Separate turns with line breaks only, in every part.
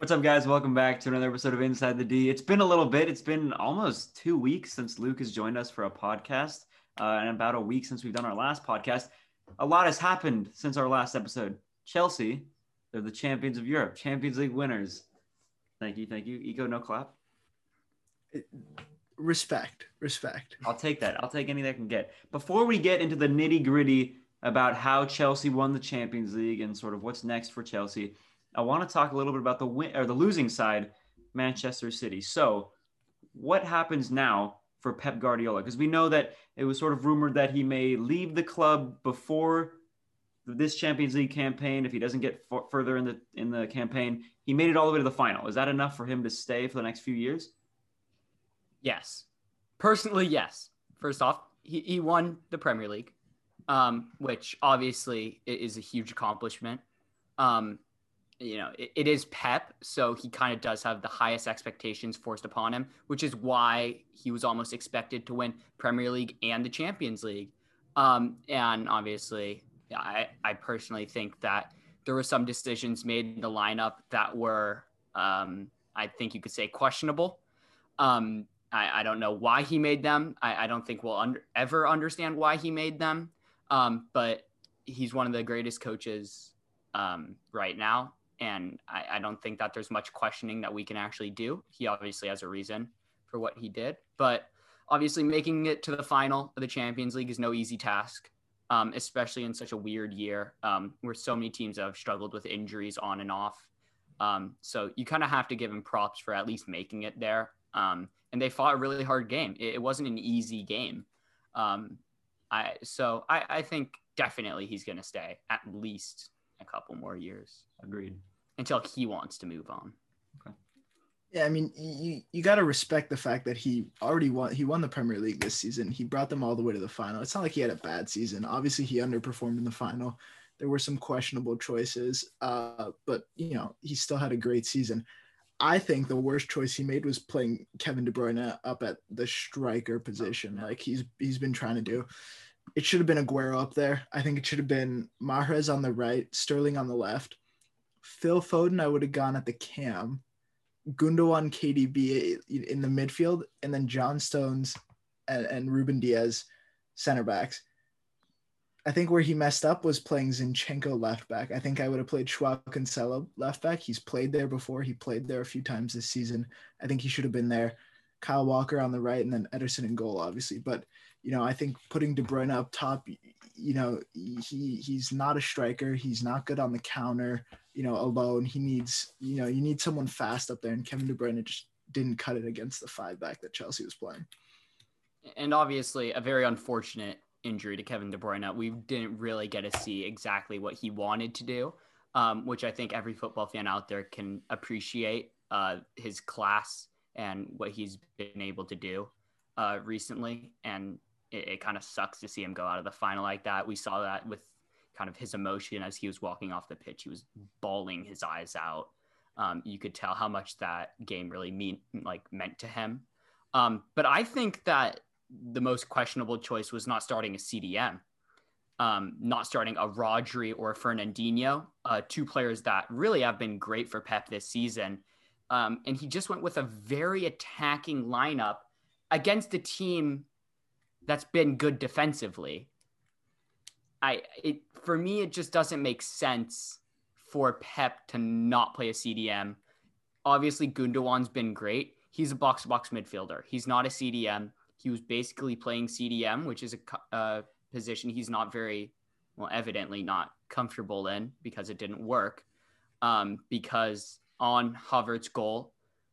What's up, guys? Welcome back to another episode of Inside the D. It's been a little bit. It's been almost 2 weeks since Luke has joined us for a podcast, and about a week since we've done our last podcast. A lot has happened since our last episode. Chelsea, they're the champions of Europe, Champions League winners. Thank you. Eco, no clap.
Respect.
I'll take that. I'll take anything I can get. Before we get into the nitty-gritty about how Chelsea won the Champions League and sort of what's next for Chelsea, I want to talk a little bit about the losing side, Manchester City. So, what happens now for Pep Guardiola? Because we know that it was sort of rumored that he may leave the club before this Champions League campaign if he doesn't get further in the campaign. He made it all the way to the final. Is that enough for him to stay for the next few years?
Yes. Personally, yes. First off, he won the Premier League, which obviously is a huge accomplishment. It is Pep, so he kind of does have the highest expectations forced upon him, which is why he was almost expected to win Premier League and the Champions League. And obviously, I personally think that there were some decisions made in the lineup that were, I think you could say, questionable. I don't know why he made them. I don't think we'll ever understand why he made them. But he's one of the greatest coaches right now. And I don't think that there's much questioning that we can actually do. He obviously has a reason for what he did. But obviously making it to the final of the Champions League is no easy task, especially in such a weird year where so many teams have struggled with injuries on and off. So you kind of have to give him props for at least making it there. And they fought a really hard game. It wasn't an easy game. I think definitely he's going to stay at least a couple more years.
Agreed.
Until he wants to move on.
Okay.
Yeah, I mean, you got to respect the fact that he already won. He won the Premier League this season. He brought them all the way to the final. It's not like he had a bad season. Obviously, he underperformed in the final. There were some questionable choices, but he still had a great season. I think the worst choice he made was playing Kevin De Bruyne up at the striker position, like he's been trying to do. It should have been Aguero up there. I think it should have been Mahrez on the right, Sterling on the left. Phil Foden, I would have gone at the cam. Gundogan, KDB in the midfield, and then John Stones and Ruben Diaz center backs. I think where he messed up was playing Zinchenko left back. I think I would have played Joao Cancelo left back. He's played there before. He played there a few times this season. I think he should have been there. Kyle Walker on the right, and then Ederson in goal, obviously. But I think putting De Bruyne up top, he's not a striker. He's not good on the counter, alone. He needs, you need someone fast up there, and Kevin De Bruyne just didn't cut it against the 5-back that Chelsea was playing.
And obviously a very unfortunate injury to Kevin De Bruyne. We didn't really get to see exactly what he wanted to do, which I think every football fan out there can appreciate his class and what he's been able to do recently. And it kind of sucks to see him go out of the final like that. We saw that with kind of his emotion as he was walking off the pitch. He was bawling his eyes out. You could tell how much that game really meant to him. But I think that the most questionable choice was not starting a CDM, not starting a Rodri or a Fernandinho, two players that really have been great for Pep this season. And he just went with a very attacking lineup against a team that's been good defensively. For me, it just doesn't make sense for Pep to not play a CDM. Obviously, Gundogan's been great. He's a box-to-box midfielder. He's not a CDM. He was basically playing CDM, which is a position he's not evidently not comfortable in because it didn't work. Because on Havertz's goal,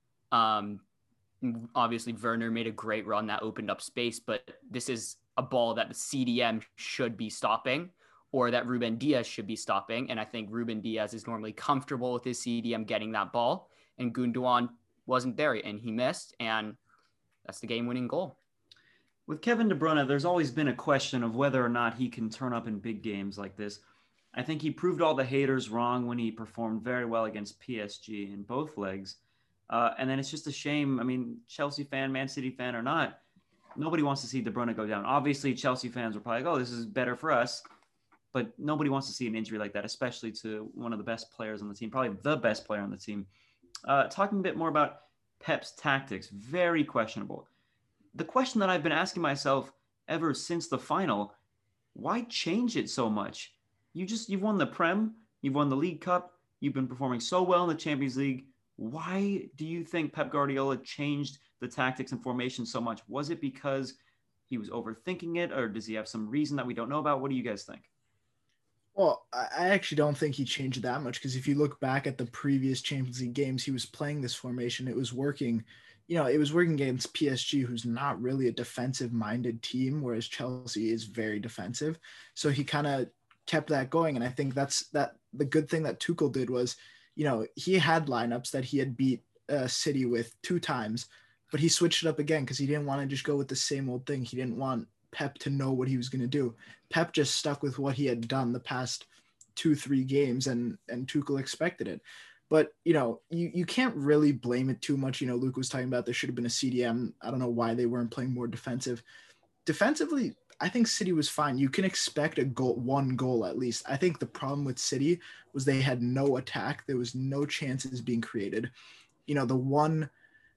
obviously Werner made a great run that opened up space, but this is a ball that the CDM should be stopping or that Ruben Diaz should be stopping. And I think Ruben Diaz is normally comfortable with his CDM getting that ball, and Gundogan wasn't there and he missed, and that's the game-winning goal.
With Kevin De Bruyne, there's always been a question of whether or not he can turn up in big games like this. I think he proved all the haters wrong when he performed very well against PSG in both legs. And then it's just a shame. I mean, Chelsea fan, Man City fan or not, nobody wants to see De Bruyne go down. Obviously, Chelsea fans were probably like, oh, this is better for us. But nobody wants to see an injury like that, especially to one of the best players on the team, probably the best player on the team. Talking a bit more about Pep's tactics, very questionable. The question that I've been asking myself ever since the final, why change it so much? You've won the Prem, you've won the League Cup, you've been performing so well in the Champions League. Why do you think Pep Guardiola changed the tactics and formation so much? Was it because he was overthinking it, or does he have some reason that we don't know about? What do you guys think?
Well, I actually don't think he changed that much because if you look back at the previous Champions League games, he was playing this formation. It was working, it was working against PSG, who's not really a defensive-minded team, whereas Chelsea is very defensive. So he kind of kept that going, and I think that's the good thing that Tuchel did was, he had lineups that he had beat City with 2 times, but he switched it up again because he didn't want to just go with the same old thing. He didn't want Pep to know what he was going to do. Pep just stuck with what he had done the past 2-3 games, and Tuchel expected it. But you can't really blame it too much. Luke was talking about there should have been a CDM. I don't know why they weren't playing more defensive. Defensively, I think City was fine. You can expect one goal at least. I think the problem with City was they had no attack. There was no chances being created. The one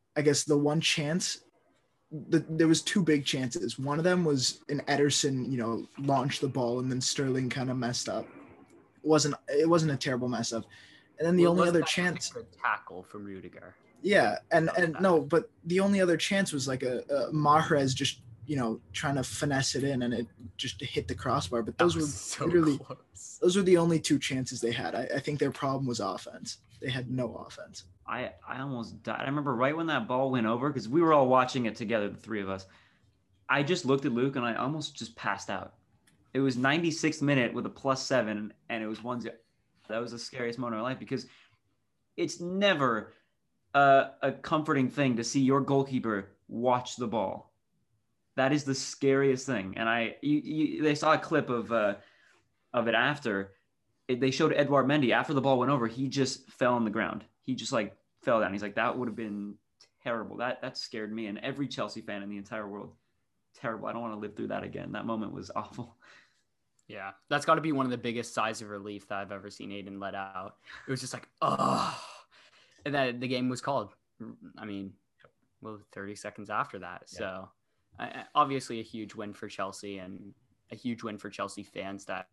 chance, there was 2 big chances. One of them was an Ederson, launched the ball and then Sterling kind of messed up. It wasn't a terrible mess up. And then the only other chance,
a tackle from Rudiger.
Yeah, and no, but the only other chance was like a Mahrez just trying to finesse it in, and it just hit the crossbar. But those were
so
literally
close.
Those were the only 2 chances they had. I think their problem was offense. They had no offense.
I almost died. I remember right when that ball went over, because we were all watching it together, the 3 of us. I just looked at Luke and I almost just passed out. It was 96th minute with a +7, and it was 1-0. That was the scariest moment of my life because it's never a comforting thing to see your goalkeeper watch the ball. That is the scariest thing. And they saw a clip of it after. They showed Edouard Mendy after the ball went over. He just fell on the ground. He just fell down. He's like, that would have been terrible. That scared me and every Chelsea fan in the entire world. Terrible. I don't want to live through that again. That moment was awful.
Yeah, that's got to be one of the biggest sighs of relief that I've ever seen Aiden let out. It was just like, oh, and then the game was called. I mean, 30 seconds after that. Yeah. So obviously a huge win for Chelsea and a huge win for Chelsea fans that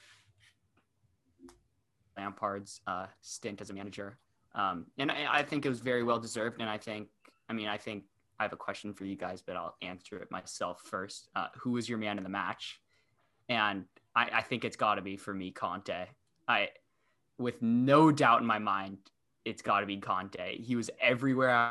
Lampard's stint as a manager. And I think it was very well deserved. And I think I have a question for you guys, but I'll answer it myself first. Who was your man of the match? And I think it's got to be, for me, Conte. With no doubt in my mind, it's got to be Conte. He was everywhere.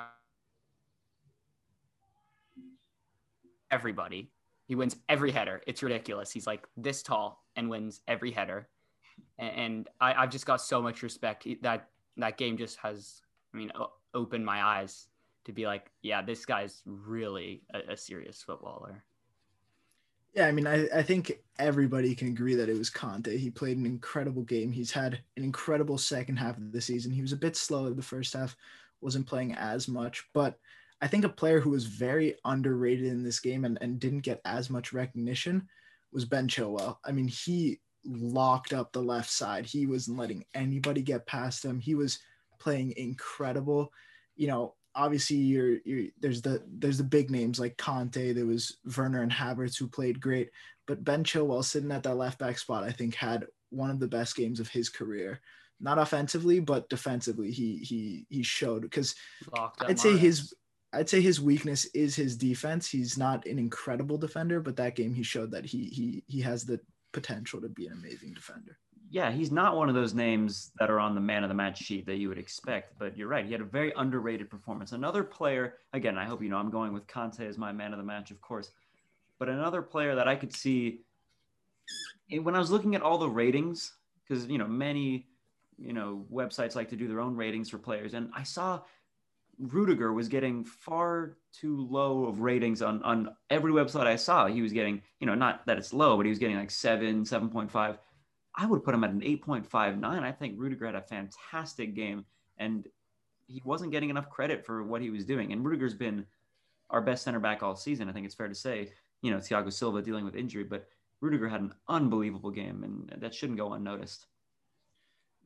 Everybody. He wins every header. It's ridiculous. He's like this tall and wins every header. And I've just got so much respect. That game just has, opened my eyes to be like, yeah, this guy's really a serious footballer.
Yeah, I think everybody can agree that it was Conte. He played an incredible game. He's had an incredible second half of the season. He was a bit slow the first half, wasn't playing as much. But I think a player who was very underrated in this game and didn't get as much recognition was Ben Chilwell. He locked up the left side. He wasn't letting anybody get past him. He was playing incredible. Obviously there's the big names like Conte, there was Werner and Havertz who played great, but Ben Chilwell sitting at that left back spot, I think had one of the best games of his career. Not offensively, but defensively, he showed, because I'd say his weakness is his defense. He's not an incredible defender, but that game he showed that he has the potential to be an amazing defender.
Yeah, he's not one of those names that are on the man of the match sheet that you would expect, but you're right. He had a very underrated performance. Another player, again, I hope you know I'm going with Conte as my man of the match, of course, but another player that I could see when I was looking at all the ratings, because, many, websites like to do their own ratings for players, and I saw Rudiger was getting far too low of ratings on every website I saw. He was getting, not that it's low, but he was getting like 7.5. I would put him at an 8.59. I think Rudiger had a fantastic game, and he wasn't getting enough credit for what he was doing. And Rudiger's been our best center back all season. I think it's fair to say, Thiago Silva dealing with injury, but Rudiger had an unbelievable game, and that shouldn't go unnoticed.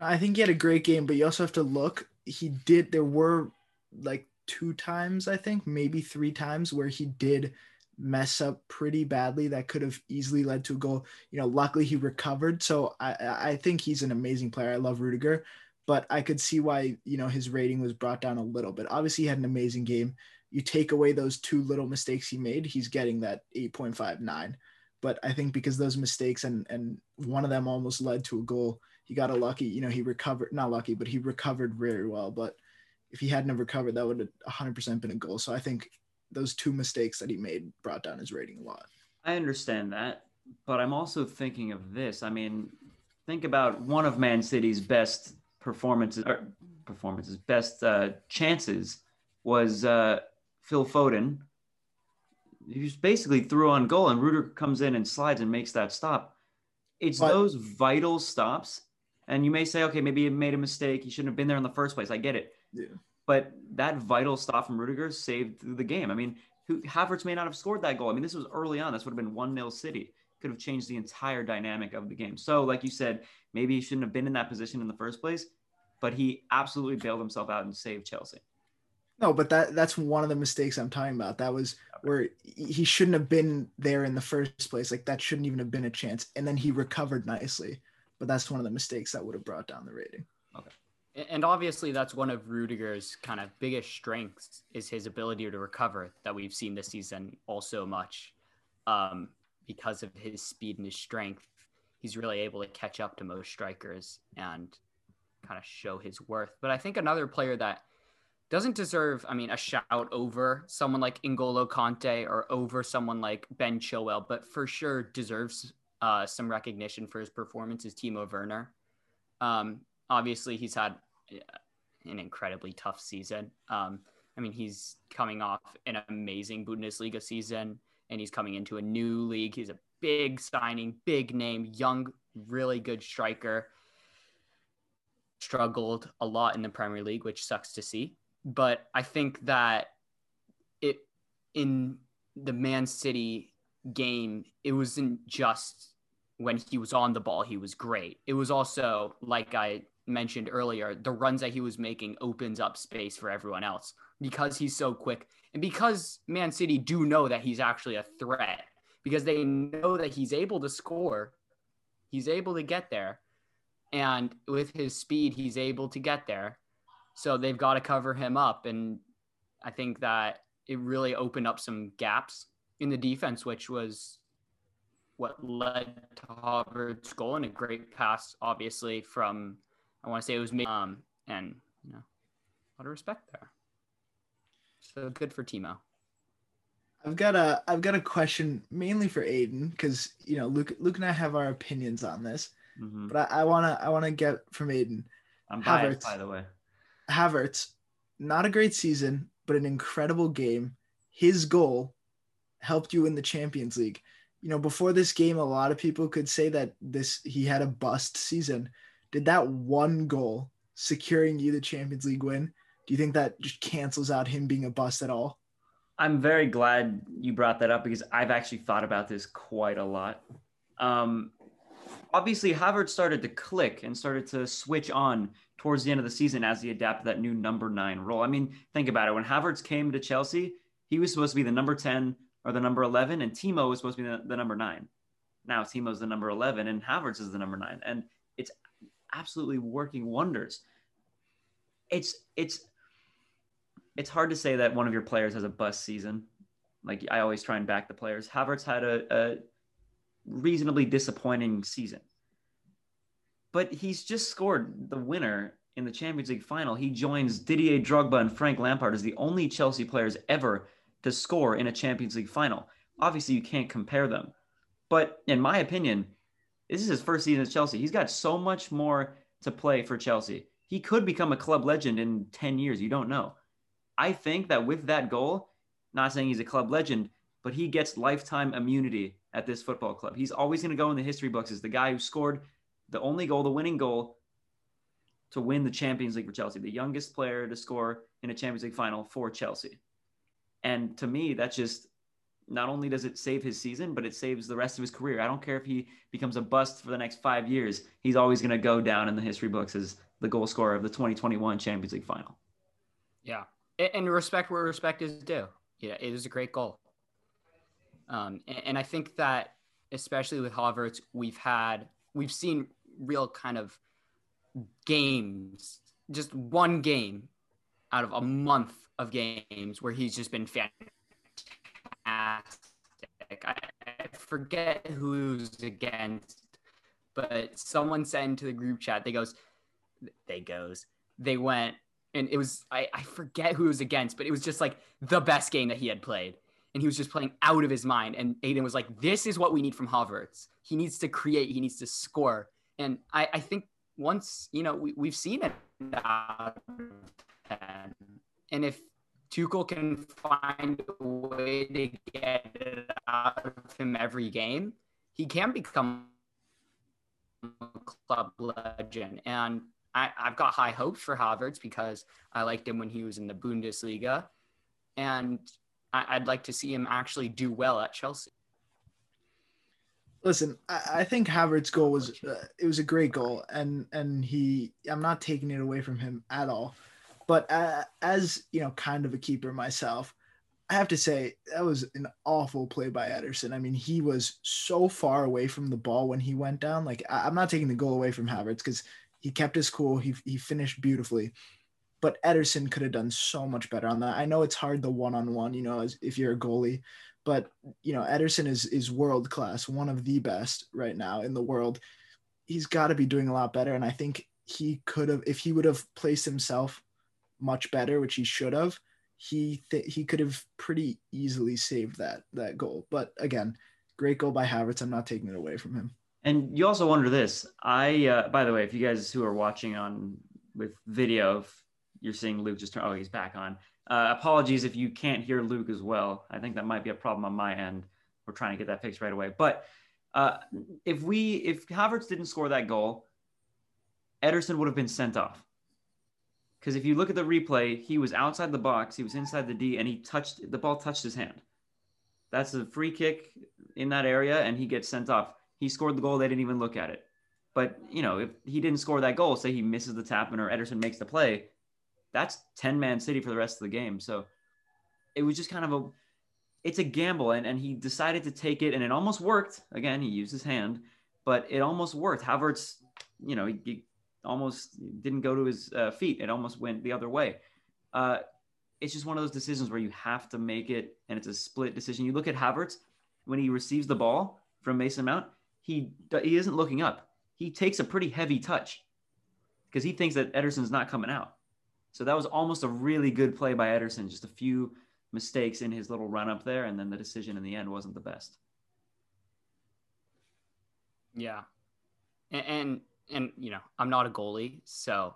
I think he had a great game, but you also have to look. There were like two times, I think, maybe three times where he did mess up pretty badly that could have easily led to a goal. Luckily he recovered. So I think he's an amazing player. I love Rudiger, but I could see why, his rating was brought down a little bit. Obviously he had an amazing game. You take away those two little mistakes he made, he's getting that 8.59. But I think because those mistakes and one of them almost led to a goal, he got a lucky, he recovered, not lucky, but he recovered very well. But if he hadn't have recovered, that would have 100% been a goal. So I think those two mistakes that he made brought down his rating a lot.
I understand that, but I'm also thinking of this. I mean, think about one of Man City's best best chances was Phil Foden. He just basically threw on goal, and Rudiger comes in and slides and makes that stop. It's those vital stops. And you may say, okay, maybe he made a mistake. He shouldn't have been there in the first place. I get it.
Yeah.
But that vital stop from Rudiger saved the game. I mean, Havertz may not have scored that goal. I mean, this was early on. This would have been 1-0 City. Could have changed the entire dynamic of the game. So, like you said, maybe he shouldn't have been in that position in the first place, but he absolutely bailed himself out and saved Chelsea.
No, but that's one of the mistakes I'm talking about. That was where he shouldn't have been there in the first place. Like, that shouldn't even have been a chance. And then he recovered nicely. But that's one of the mistakes that would have brought down the rating.
Okay. And obviously that's one of Rudiger's kind of biggest strengths is his ability to recover that we've seen this season also much because of his speed and his strength. He's really able to catch up to most strikers and kind of show his worth. But I think another player that doesn't deserve, a shout over someone like N'Golo Kante or over someone like Ben Chilwell, but for sure deserves some recognition for his performance is Timo Werner. Obviously, he's had an incredibly tough season. He's coming off an amazing Bundesliga season, and he's coming into a new league. He's a big signing, big name, young, really good striker. Struggled a lot in the Premier League, which sucks to see. But I think that in the Man City game, it wasn't just when he was on the ball, he was great. It was also, like I mentioned earlier, the runs that he was making opens up space for everyone else because he's so quick. And because Man City do know that he's actually a threat, because they know that he's able to score, he's able to get there. And with his speed, he's able to get there. So they've got to cover him up. And I think that it really opened up some gaps in the defense, which was what led to Havertz's goal, and a great pass, obviously, from, I want to say it was me. And, a lot of respect there. So good for Timo.
I've got a question mainly for Aiden, because, Luke and I have our opinions on this, but I want to get from Aiden.
I'm biased, by the way.
Havertz, not a great season, but an incredible game. His goal helped you win the Champions League. Before this game, a lot of people could say that he had a bust season. Did that one goal securing you the Champions League win, do you think that just cancels out him being a bust at all?
I'm very glad you brought that up because I've actually thought about this quite a lot. Obviously, Havertz started to click and started to switch on towards the end of the season as he adapted that new number 9 role. I mean, think about it. When Havertz came to Chelsea, he was supposed to be the number 10 or the number 11, and Timo was supposed to be the number 9. Now Timo's the number 11, and Havertz is the number 9, and it's absolutely working wonders. It's hard to say that one of your players has a bust season. Like, I always try and back the players. Havertz had a reasonably disappointing season, but he's just scored the winner in the Champions League final. He joins Didier Drogba and Frank Lampard as the only Chelsea players ever to score in a Champions League final. Obviously, you can't compare them, but in my opinion, this is his first season at Chelsea. He's got so much more to play for Chelsea. He could become a club legend in 10 years. You don't know. I think that with that goal, not saying he's a club legend, but he gets lifetime immunity at this football club. He's always going to go in the history books as the guy who scored the only goal, the winning goal, to win the Champions League for Chelsea, the youngest player to score in a Champions League final for Chelsea. And to me, that's just not only does it save his season, but it saves the rest of his career. I don't care if he becomes a bust for the next 5 years. He's always going to go down in the history books as the goal scorer of the 2021 Champions League final.
Yeah. And respect where respect is due. Yeah, it is a great goal. And I think that especially with Havertz, we've seen real kind of games, just one game out of a month of games where he's just been fantastic. I forget who's against, but someone said into the group chat, they went, and it was, I forget who it was against, but it was just like the best game that he had played. And he was just playing out of his mind. And Aiden was like, this is what we need from Havertz. He needs to create, he needs to score. And I think once, we've seen it out of 10. And if Tuchel can find a way to get it out of him every game, he can become a club legend. And I've got high hopes for Havertz because I liked him when he was in the Bundesliga. And I'd like to see him actually do well at Chelsea.
Listen, I think Havertz's goal was it was a great goal, and I'm not taking it away from him at all. But as kind of a keeper myself, I have to say that was an awful play by Ederson. I mean, he was so far away from the ball when he went down. Like, I'm not taking the goal away from Havertz because he kept his cool. He finished beautifully. But Ederson could have done so much better on that. I know it's hard the one-on-one, if you're a goalie, but Ederson is world class, one of the best right now in the world. He's got to be doing a lot better, and I think he could have, if he would have placed himself much better, which he should have, he could have pretty easily saved that goal. But again, great goal by Havertz. I'm not taking it away from him.
And you also wonder this. By the way, if you guys who are watching on with video, you're seeing Luke just turn. Oh, he's back on. Apologies if you can't hear Luke as well. I think that might be a problem on my end. We're trying to get that fixed right away. But if Havertz didn't score that goal, Ederson would have been sent off. Because if you look at the replay, he was outside the box, he was inside the D, and the ball touched his hand. That's a free kick in that area, and he gets sent off. He scored the goal. They didn't even look at it. But if he didn't score that goal, say he misses the tap in or Ederson makes the play, that's 10-man City for the rest of the game. So it was just kind of it's a gamble, and he decided to take it, and it almost worked. Again, he used his hand, but it almost worked. Havertz, he almost didn't go to his feet. It almost went the other way. It's just one of those decisions where you have to make it, and it's a split decision. You look at Havertz, when he receives the ball from Mason Mount, he isn't looking up. He takes a pretty heavy touch because he thinks that Ederson's not coming out. So that was almost a really good play by Ederson. Just a few mistakes in his little run up there, and then the decision in the end wasn't the best.
Yeah. And I'm not a goalie, so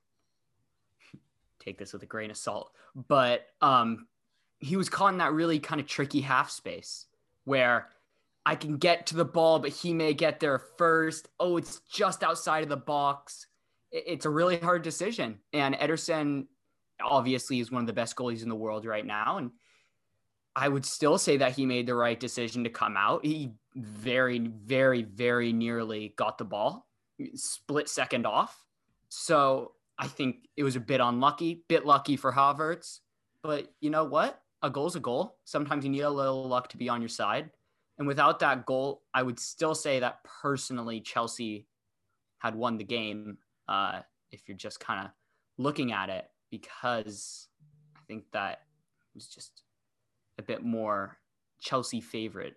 take this with a grain of salt. But he was caught in that really kind of tricky half space where I can get to the ball, but he may get there first. Oh, it's just outside of the box. It's a really hard decision. And Ederson obviously is one of the best goalies in the world right now. And I would still say that he made the right decision to come out. He very, very, very nearly got the ball, split second off. So I think it was a bit lucky for Havertz. But you know what? A goal's a goal. Sometimes you need a little luck to be on your side. And without that goal, I would still say that personally Chelsea had won the game. If you're just kind of looking at it, because I think that it was just a bit more Chelsea favored.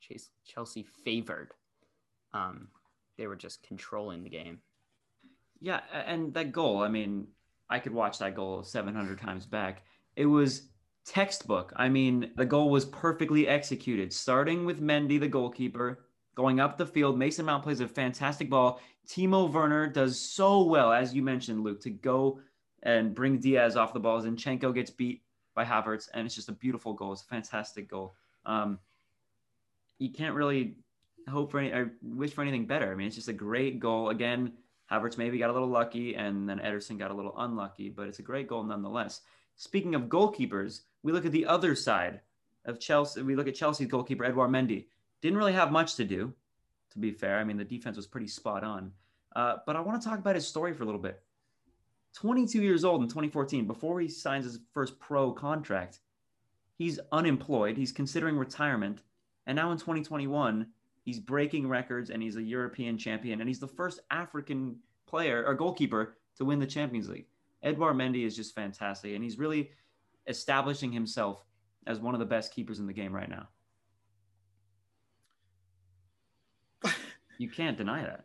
They were just controlling the game.
Yeah, and that goal, I mean, I could watch that goal 700 times back. It was textbook. I mean, the goal was perfectly executed, starting with Mendy, the goalkeeper, going up the field. Mason Mount plays a fantastic ball. Timo Werner does so well, as you mentioned, Luke, to go and bring Diaz off the ball. Zinchenko gets beat by Havertz, and it's just a beautiful goal. It's a fantastic goal. You can't really hope for or wish for anything better. I mean, it's just a great goal. Again, Havertz maybe got a little lucky, and then Ederson got a little unlucky, but it's a great goal nonetheless. Speaking of goalkeepers, we look at the other side of Chelsea, we look at Chelsea's goalkeeper, Edouard Mendy. Didn't really have much to do, to be fair. I mean, the defense was pretty spot on. But I want to talk about his story for a little bit. 22 years old in 2014, before he signs his first pro contract, he's unemployed. He's considering retirement. And now in 2021, he's breaking records and he's a European champion. And he's the first African player or goalkeeper to win the Champions League. Edouard Mendy is just fantastic. And he's really establishing himself as one of the best keepers in the game right now. You can't deny that.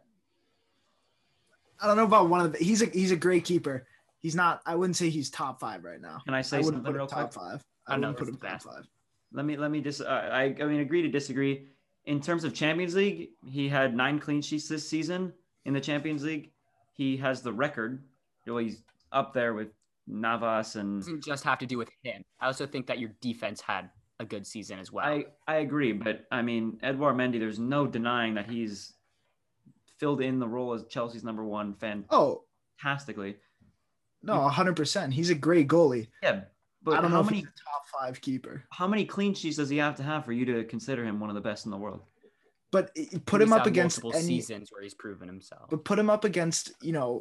I don't know about one of the, he's a great keeper. He's not, I wouldn't say he's top 5 right now.
Can I say something real quick?
Top 5. I wouldn't put him top 5.
Let me just I mean agree to disagree. In terms of Champions League, he had 9 clean sheets this season in the Champions League. He has the record. Well, he's up there with Navas and.
It doesn't just have to do with him. I also think that your defense had a good season as well.
I agree, but I mean Edouard Mendy, there's no denying that he's filled in the role as Chelsea's number 1 fantastically.
No, 100%. He's a great goalie.
Yeah, but
I don't know if he's a top 5 keeper.
How many clean sheets does he have to have for you to consider him one of the best in the world?
But put him up against
multiple seasons where he's proven himself.
But put him up against,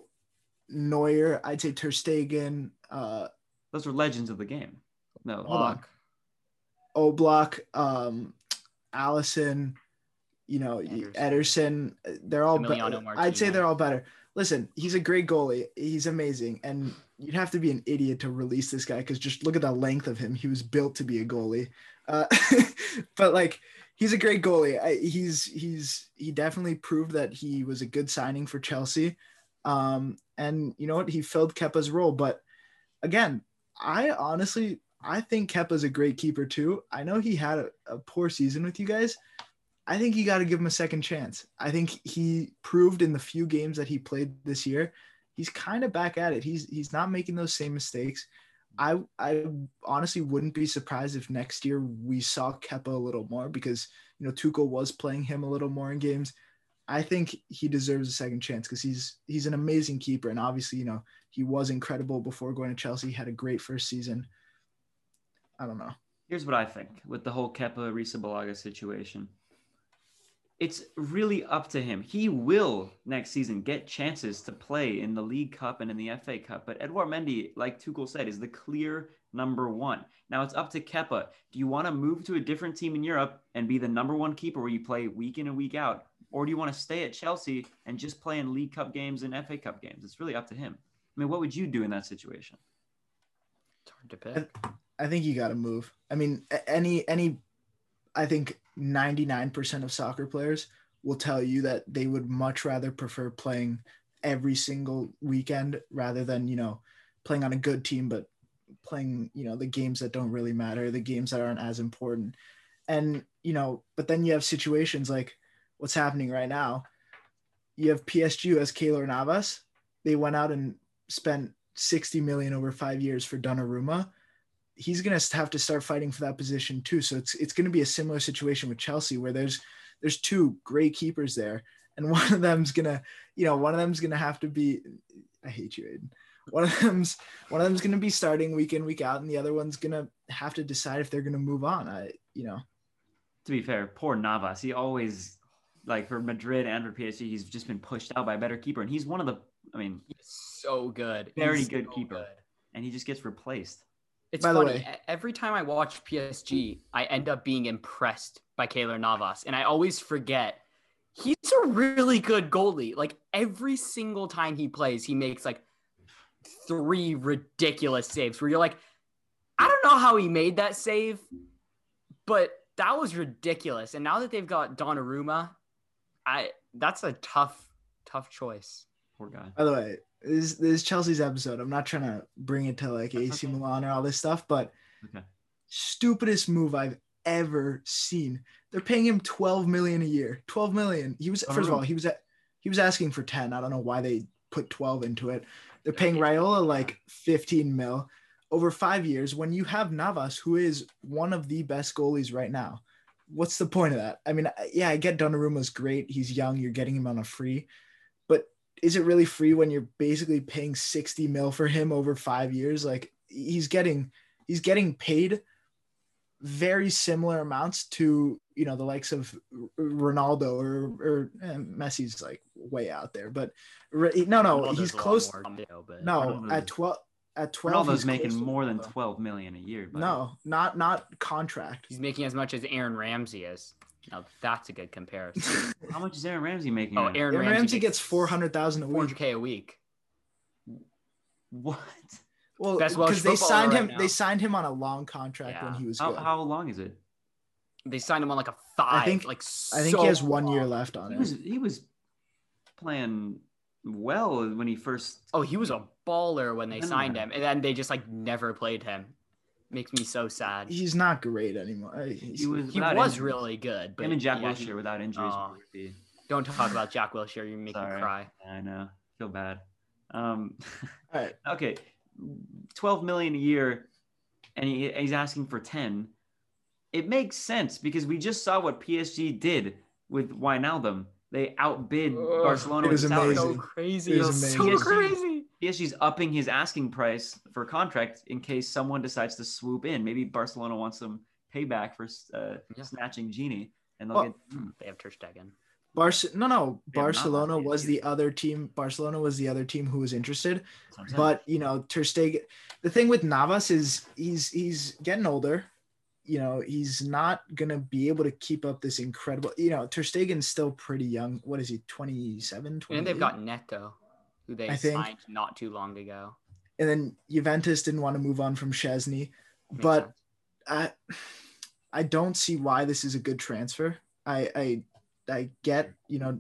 Neuer, I'd say Ter Stegen.
Those are legends of the game. No,
Oblak, Allison, Ederson. They're all better. I'd say they're all better. Listen, he's a great goalie. He's amazing. And you'd have to be an idiot to release this guy because just look at the length of him. He was built to be a goalie. But he's a great goalie. He definitely proved that he was a good signing for Chelsea. And you know what? He filled Kepa's role. But again, I think Kepa's a great keeper too. I know he had a poor season with you guys. I think you got to give him a second chance. I think he proved in the few games that he played this year, he's kind of back at it. He's not making those same mistakes. I honestly wouldn't be surprised if next year we saw Kepa a little more because, Tuchel was playing him a little more in games. I think he deserves a second chance because he's an amazing keeper. And obviously, he was incredible before going to Chelsea. He had a great first season. I don't know.
Here's what I think with the whole Kepa Arrizabalaga situation. It's really up to him. He will next season get chances to play in the League Cup and in the FA Cup. But Edouard Mendy, like Tuchel said, is the clear number 1. Now it's up to Kepa. Do you want to move to a different team in Europe and be the number 1 keeper where you play week in and week out? Or do you want to stay at Chelsea and just play in League Cup games and FA Cup games? It's really up to him. I mean, what would you do in that situation?
It's hard to pick.
I think you got to move. I mean, I think 99% of soccer players will tell you that they would much rather prefer playing every single weekend rather than, playing on a good team, but playing, the games that don't really matter, the games that aren't as important. And, but then you have situations like what's happening right now. You have PSG who has Keylor Navas. They went out and spent 60 million over 5 years for Donnarumma. He's going to have to start fighting for that position too. So it's going to be a similar situation with Chelsea where there's 2 great keepers there. And one of them's going to have to be, I hate you, Aiden. One of them's going to be starting week in, week out. And the other one's going to have to decide if they're going to move on.
To be fair, poor Navas, he always for Madrid and for PSG, he's just been pushed out by a better keeper. And he's one of the, he's
so good.
Very good keeper. And he just gets replaced.
It's funny. Every time I watch PSG, I end up being impressed by Keylor Navas. And I always forget he's a really good goalie. Every single time he plays, he makes 3 ridiculous saves where you're like, I don't know how he made that save, but that was ridiculous. And now that they've got Donnarumma, that's a tough choice.
Poor guy.
By the way, this is Chelsea's episode. I'm not trying to bring it to AC Milan or all this stuff, but stupidest move I've ever seen. They're paying him 12 million a year. 12 million. He was first of all, he was asking for 10. I don't know why they put 12 into it. They're paying Raiola 15 mil over 5 years when you have Navas, who is one of the best goalies right now. What's the point of that? I mean, yeah, I get Donnarumma's great. He's young. You're getting him on a free, but is it really free when you're basically paying 60 mil for him over 5 years? He's getting paid very similar amounts to, you know, the likes of Ronaldo or Messi's like way out there, but no,
Ronaldo's
he's
a lot
close.
more too, but
No,
Ronaldo's-
at 12,
Ronaldo's
he's
making
close to
more than
Ronaldo.
12 million a year. Buddy.
No, not contract.
he's making as much as Aaron Ramsey is. Now that's a good comparison.
How much is Aaron Ramsey making?
Oh,
now?
Aaron
Aaron Ramsey gets 400,000 a week.
400K a week.
What?
Well,
Best Welsh
because they
footballer
signed
right
him.
now.
They signed him on a long contract when
Yeah.
he was
How,
good.
how long is it?
They signed him on like a 5.
I think
so
he has 1 year
long.
left on
He
it.
was playing well when he first.
Oh, he was a baller when they
Yeah.
signed him, and then they just like never played him. Makes me so sad.
He's not great anymore.
He was.
He
without
was
injuries.
really good, but
Him and Jack
yeah,
Wilshere without injuries.
Oh.
would be.
don't talk about Jack Wilshere. You make
Sorry.
me cry.
I know. Feel bad.
All right.
Okay, 12 million a year, and he's asking for 10. It makes sense because we just saw what PSG did with Wijnaldum. They outbid
Ugh,
Barcelona
it
with
was
salary.
So
amazing.
crazy.
It was
It's so
amazing.
crazy.
PSG's upping his asking price for contract in case someone decides to swoop in. Maybe Barcelona wants some payback for snatching Genie, and they'll
Well,
get.
They have Ter Stegen.
Barcelona
not
was
PSG.
the other team. Barcelona was the other team who was interested.
That's what I'm saying.
But you know, Ter Stegen. The thing with Navas is he's getting older. You know, he's not gonna be able to keep up this incredible. You know, Ter Stegen's still pretty young. What is he? 27, 28?
And they've got Neto, who they
I think-
signed not too long ago.
And then Juventus didn't want to move on from Chesney,
Makes
but
sense.
I don't see why this is a good transfer. I get, you know,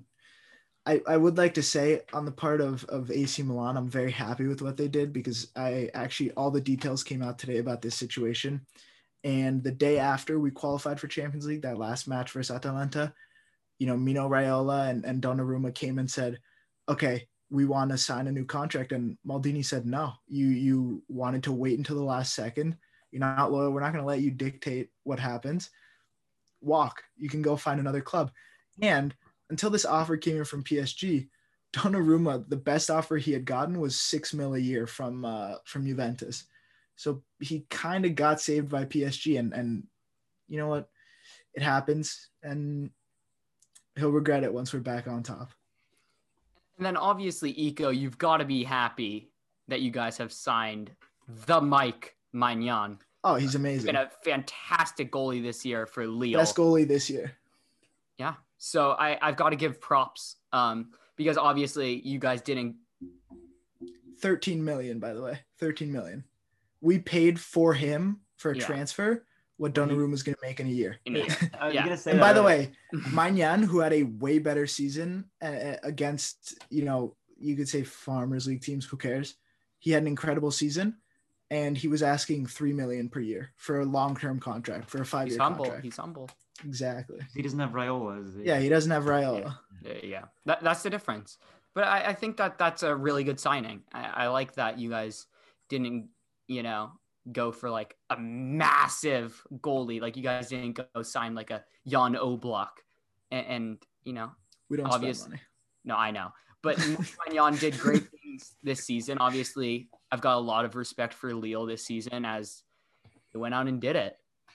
I would like to say on the part of AC Milan, I'm very happy with what they did because all the details came out today about this situation. And the day after we qualified for Champions League, that last match versus Atalanta, you know, Mino Raiola and Donnarumma came and said, okay, we want to sign a new contract. And Maldini said, no, you wanted to wait until the last second. You're not loyal. We're not going to let you dictate what happens. Walk. You can go find another club. And until this offer came in from PSG, Donnarumma, the best offer he had gotten was $6 million a year from Juventus. So he kind of got saved by PSG, and you know what? It happens, and he'll regret it once we're back on top.
And then obviously, Eco, you've got to be happy that you guys have signed the Mike Maignan.
Oh, he's amazing.
Been a fantastic goalie this year for Lille.
Best goalie this year.
Yeah. So I've got to give props because obviously you guys didn't.
13 million, by the way. 13 million. We paid for him for a
Yeah.
transfer what Donnarumma was going to make in a year.
I was
Yeah.
gonna say
And
that
by the
earlier.
way, Maignan, who had a way better season against, you know, you could say Farmers League teams, who cares? He had an incredible season, and he was asking 3 million per year for a long-term contract, for a 5-year
He's humble.
contract.
He's humble.
Exactly.
He doesn't have Raiola. Is he?
Yeah, he doesn't have Raiola.
Yeah. That's the difference. But I think that's a really good signing. I like that you guys didn't, you know, go for like a massive goalie. Like you guys didn't go sign like a Jan Oblak. And you know,
We don't
Obvious-
spend money.
no, I know. But Jan did great things this season. Obviously, I've got a lot of respect for Lille this season as they went out and did it,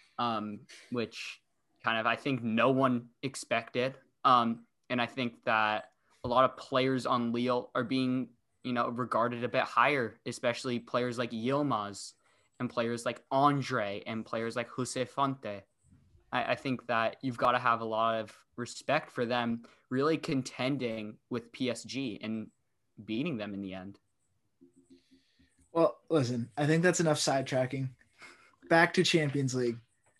which kind of I think no one expected. And I think that a lot of players on Lille are being, you know, regarded a bit higher, especially players like Yilmaz and players like Andre and players like Jose Fonte. I think that you've got to have a lot of respect for them really contending with PSG and beating them in the end.
Well, listen, I think that's enough sidetracking. Back to Champions League.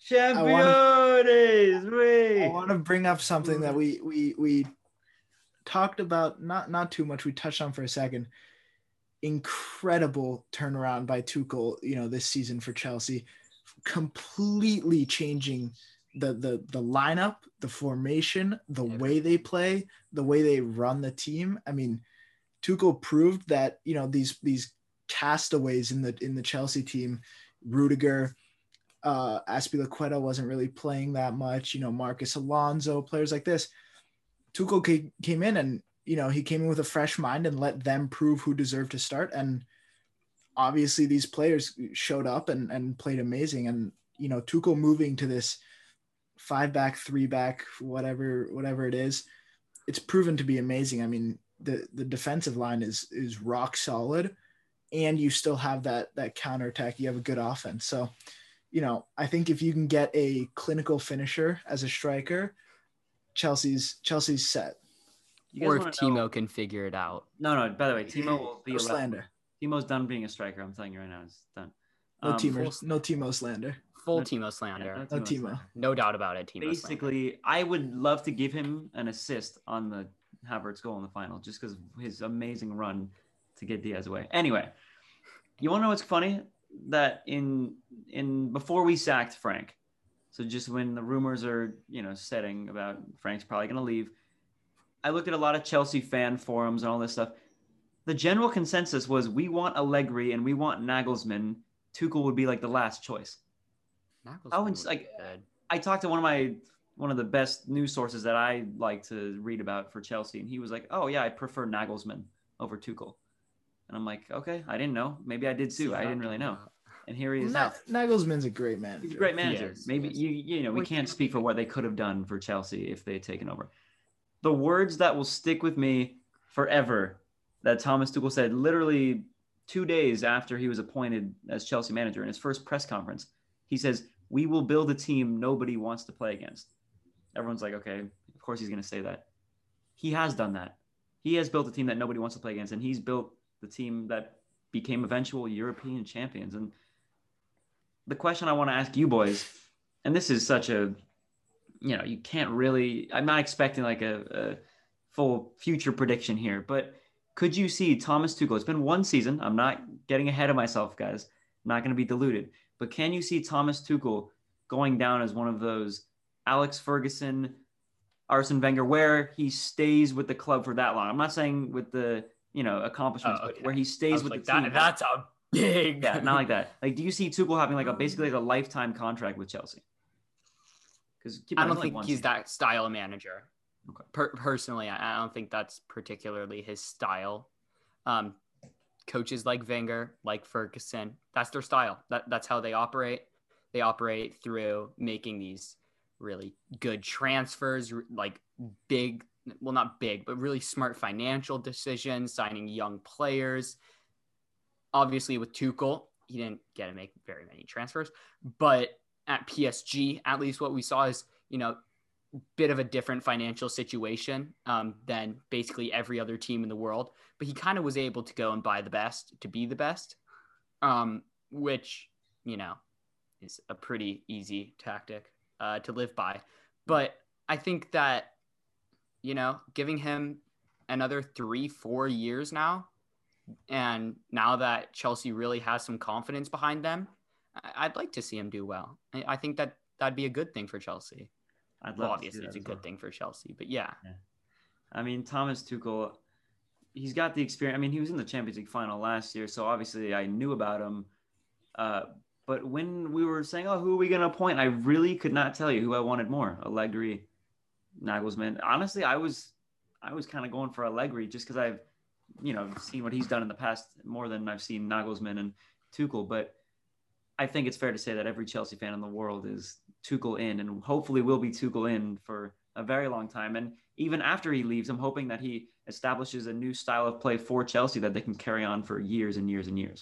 Champions,
I want to bring up something that we talked about, not too much. We touched on for a second. Incredible turnaround by Tuchel, you know, this season for Chelsea, completely changing the lineup, the formation, the way they play, the way they run the team. I mean, Tuchel proved that, you know, these castaways in the Chelsea team, Rudiger, Azpilicueta wasn't really playing that much, you know, Marcus Alonso, players like this. Tuchel came in and, you know, he came in with a fresh mind and let them prove who deserved to start. And obviously these players showed up and played amazing. And, Tuchel moving to this 5-back, 3-back, whatever it is, it's proven to be amazing. I mean, the defensive line is rock solid, and you still have that counterattack. You have a good offense. So, I think if you can get a clinical finisher as a striker, Chelsea's set.
Or if Timo can figure it out.
No. By the way, Timo will be
no slander.
Timo's done being a striker. I'm telling you right now, it's done.
No Timo slander.
Full Timo slander.
No Timo.
No doubt about it. Timo
Basically,
slander.
I would love to give him an assist on the Havertz goal in the final, just because his amazing run to get Diaz away. Anyway, you want to know what's funny? That in before we sacked Frank, so just when the rumors are setting about Frank's probably going to leave, I looked at a lot of Chelsea fan forums and all this stuff. The general consensus was we want Allegri and we want Nagelsmann. Tuchel would be like the last choice. I talked to one of the best news sources that I like to read about for Chelsea, and he was like, "Oh yeah, I prefer Nagelsmann over Tuchel." And I'm like, "Okay, I didn't know. Maybe I did too. I didn't really know." And here he is now.
Nagelsmann's a great manager.
He's a great manager. Maybe we can't speak for what they could have done for Chelsea if they had taken over. The words that will stick with me forever that Thomas Tuchel said literally 2 days after he was appointed as Chelsea manager in his first press conference, he says, "We will build a team nobody wants to play against." Everyone's like, okay, of course he's going to say that. He has done that. He has built a team that nobody wants to play against, and he's built the team that became eventual European champions. And the question I want to ask you boys, and this is such a, you can't really, I'm not expecting like a full future prediction here, but could you see Thomas Tuchel? It's been one season. I'm not getting ahead of myself, guys. I'm not going to be deluded. But can you see Thomas Tuchel going down as one of those Alex Ferguson, Arsene Wenger, where he stays with the club for that long? I'm not saying with the, accomplishments, but where he stays with the team.
That's a big.
Yeah, not like that. Like, do you see Tuchel having basically a lifetime contract with Chelsea? Because
I don't think he's that style of manager. Okay. Personally, I don't think that's particularly his style. Coaches like Wenger, like Ferguson, that's their style. That's how they operate. They operate through making these really good transfers, like big, well, not big, but really smart financial decisions, signing young players. Obviously, with Tuchel, he didn't get to make very many transfers, but at PSG, at least what we saw is, bit of a different financial situation than basically every other team in the world. But he kind of was able to go and buy the best to be the best, which, is a pretty easy tactic to live by. But I think that, giving him another 3-4 years now, and now that Chelsea really has some confidence behind them, I'd like to see him do well. I think that that'd be a good thing for Chelsea. Obviously, it's a good thing for Chelsea, but yeah.
I mean, Thomas Tuchel, he's got the experience. I mean, he was in the Champions League final last year, so obviously I knew about him. But when we were saying, who are we going to appoint? I really could not tell you who I wanted more, Allegri, Nagelsmann. Honestly, I was kind of going for Allegri just because I've, seen what he's done in the past more than I've seen Nagelsmann and Tuchel. But I think it's fair to say that every Chelsea fan in the world is Tuchel in, and hopefully will be Tuchel in for a very long time. And even after he leaves, I'm hoping that he establishes a new style of play for Chelsea that they can carry on for years and years and years.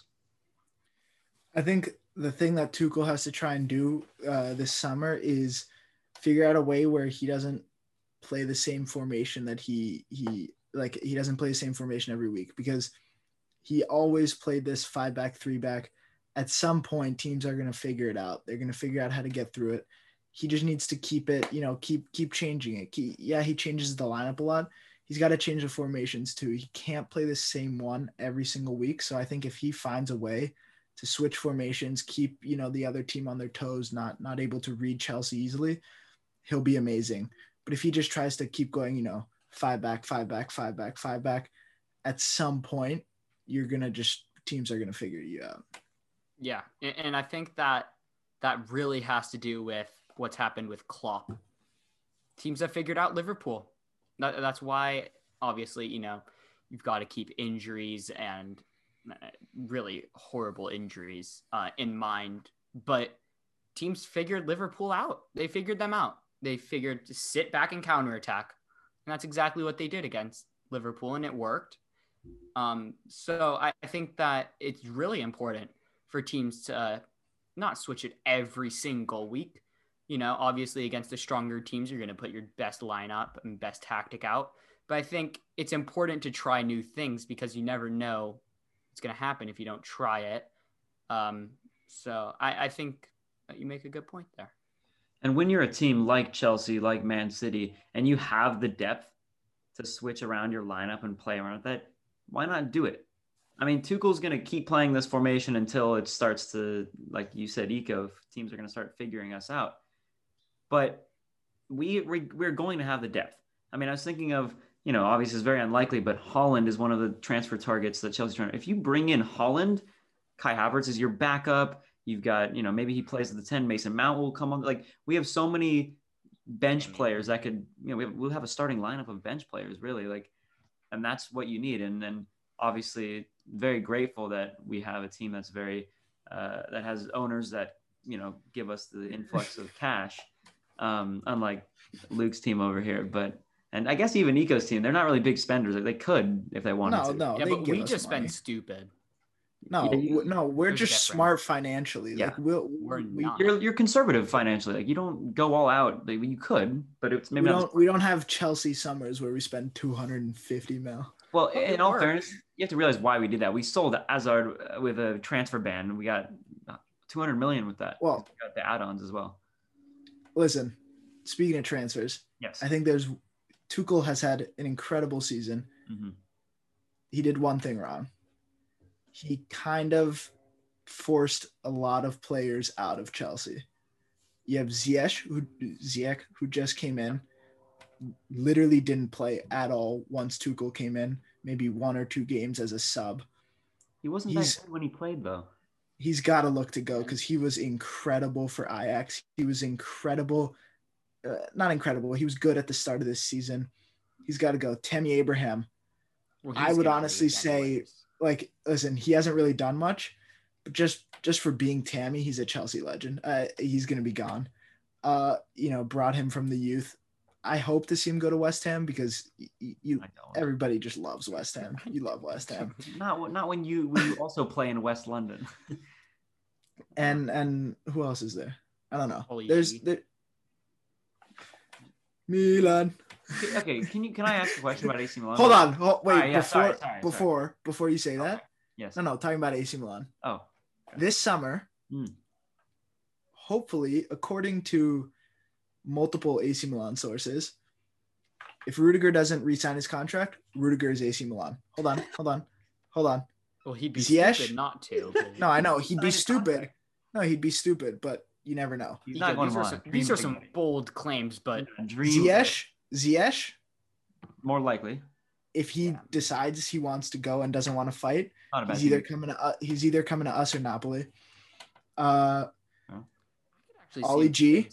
I think the thing that Tuchel has to try and do this summer is figure out a way where he doesn't play the same formation that he doesn't play the same formation every week, because he always played this 5-back, 3-back. At some point, teams are going to figure it out. They're going to figure out how to get through it. He just needs to keep it, keep changing it. He changes the lineup a lot. He's got to change the formations too. He can't play the same one every single week. So I think if he finds a way to switch formations, keep, the other team on their toes, not able to read Chelsea easily, he'll be amazing. But if he just tries to keep going, 5-back, 5-back, 5-back, 5-back, at some point, teams are going to figure you out.
Yeah, and I think that really has to do with what's happened with Klopp. Teams have figured out Liverpool. That's why, obviously, you've got to keep injuries and really horrible injuries in mind. But teams figured Liverpool out. They figured them out. They figured to sit back and counterattack. And that's exactly what they did against Liverpool, and it worked. So I think that it's really important for teams to not switch it every single week. Obviously against the stronger teams, you're going to put your best lineup and best tactic out. But I think it's important to try new things because you never know what's going to happen if you don't try it. So I think you make a good point there.
And when you're a team like Chelsea, like Man City, and you have the depth to switch around your lineup and play around with that, why not do it? I mean, Tuchel's going to keep playing this formation until it starts to, like you said, Eco, teams are going to start figuring us out. But we're going to have the depth. I mean, I was thinking of, obviously it's very unlikely, but Haaland is one of the transfer targets that Chelsea's trying to. If you bring in Haaland, Kai Havertz is your backup. You've got, maybe he plays at the 10. Mason Mount will come on. Like, we have so many bench players that could, we'll have a starting lineup of bench players, really. Like, and that's what you need. And then obviously very grateful that we have a team that's very, that has owners that, give us the influx of cash. Unlike Luke's team over here, and I guess even Nico's team, they're not really big spenders. They could if they wanted to.
No,
yeah, but we just spend stupid.
No, we're just smart financially.
Yeah.
Like
we're not.
You're conservative financially. Like, you don't go all out. Like, you could, but it's maybe
we don't have Chelsea summers where we spend 250 mil.
Well, in all fairness, you have to realize why we did that. We sold Hazard with a transfer ban, and we got 200 million with that.
Well,
we got the add-ons as well.
Listen, speaking of transfers,
yes,
I think Tuchel has had an incredible season.
Mm-hmm.
He did one thing wrong. He kind of forced a lot of players out of Chelsea. You have Ziyech, who just came in, literally didn't play at all once Tuchel came in, maybe 1 or 2 games as a sub.
He wasn't that good when he played, though.
He's got to look to go because he was incredible for Ajax. He was incredible. Not incredible. He was good at the start of this season. He's got to go. Tammy Abraham. Well, I would honestly say, like, listen, he hasn't really done much, but just for being Tammy, he's a Chelsea legend. He's going to be gone. Brought him from the youth. I hope to see him go to West Ham because everybody just loves West Ham. You love West Ham.
Not when you also play in West London.
and who else is there? I don't know.
Holy
There's Milan.
Okay, can I ask a question about AC Milan?
Hold on. Wait,
sorry.
before you say that.
Okay. Yes.
No, talking about AC Milan.
Oh. Okay.
This summer, hopefully, according to multiple AC Milan sources, if Rudiger doesn't re-sign his contract, Rudiger is AC Milan. Hold on.
Well, he'd be
Ziyech?
stupid not to.
No, I know he'd be stupid. No, he'd be stupid, but you never know.
These are some bold claims, but
Ziyech,
more likely,
if he decides he wants to go and doesn't want to fight, he's either coming to us or Napoli. Ollie G.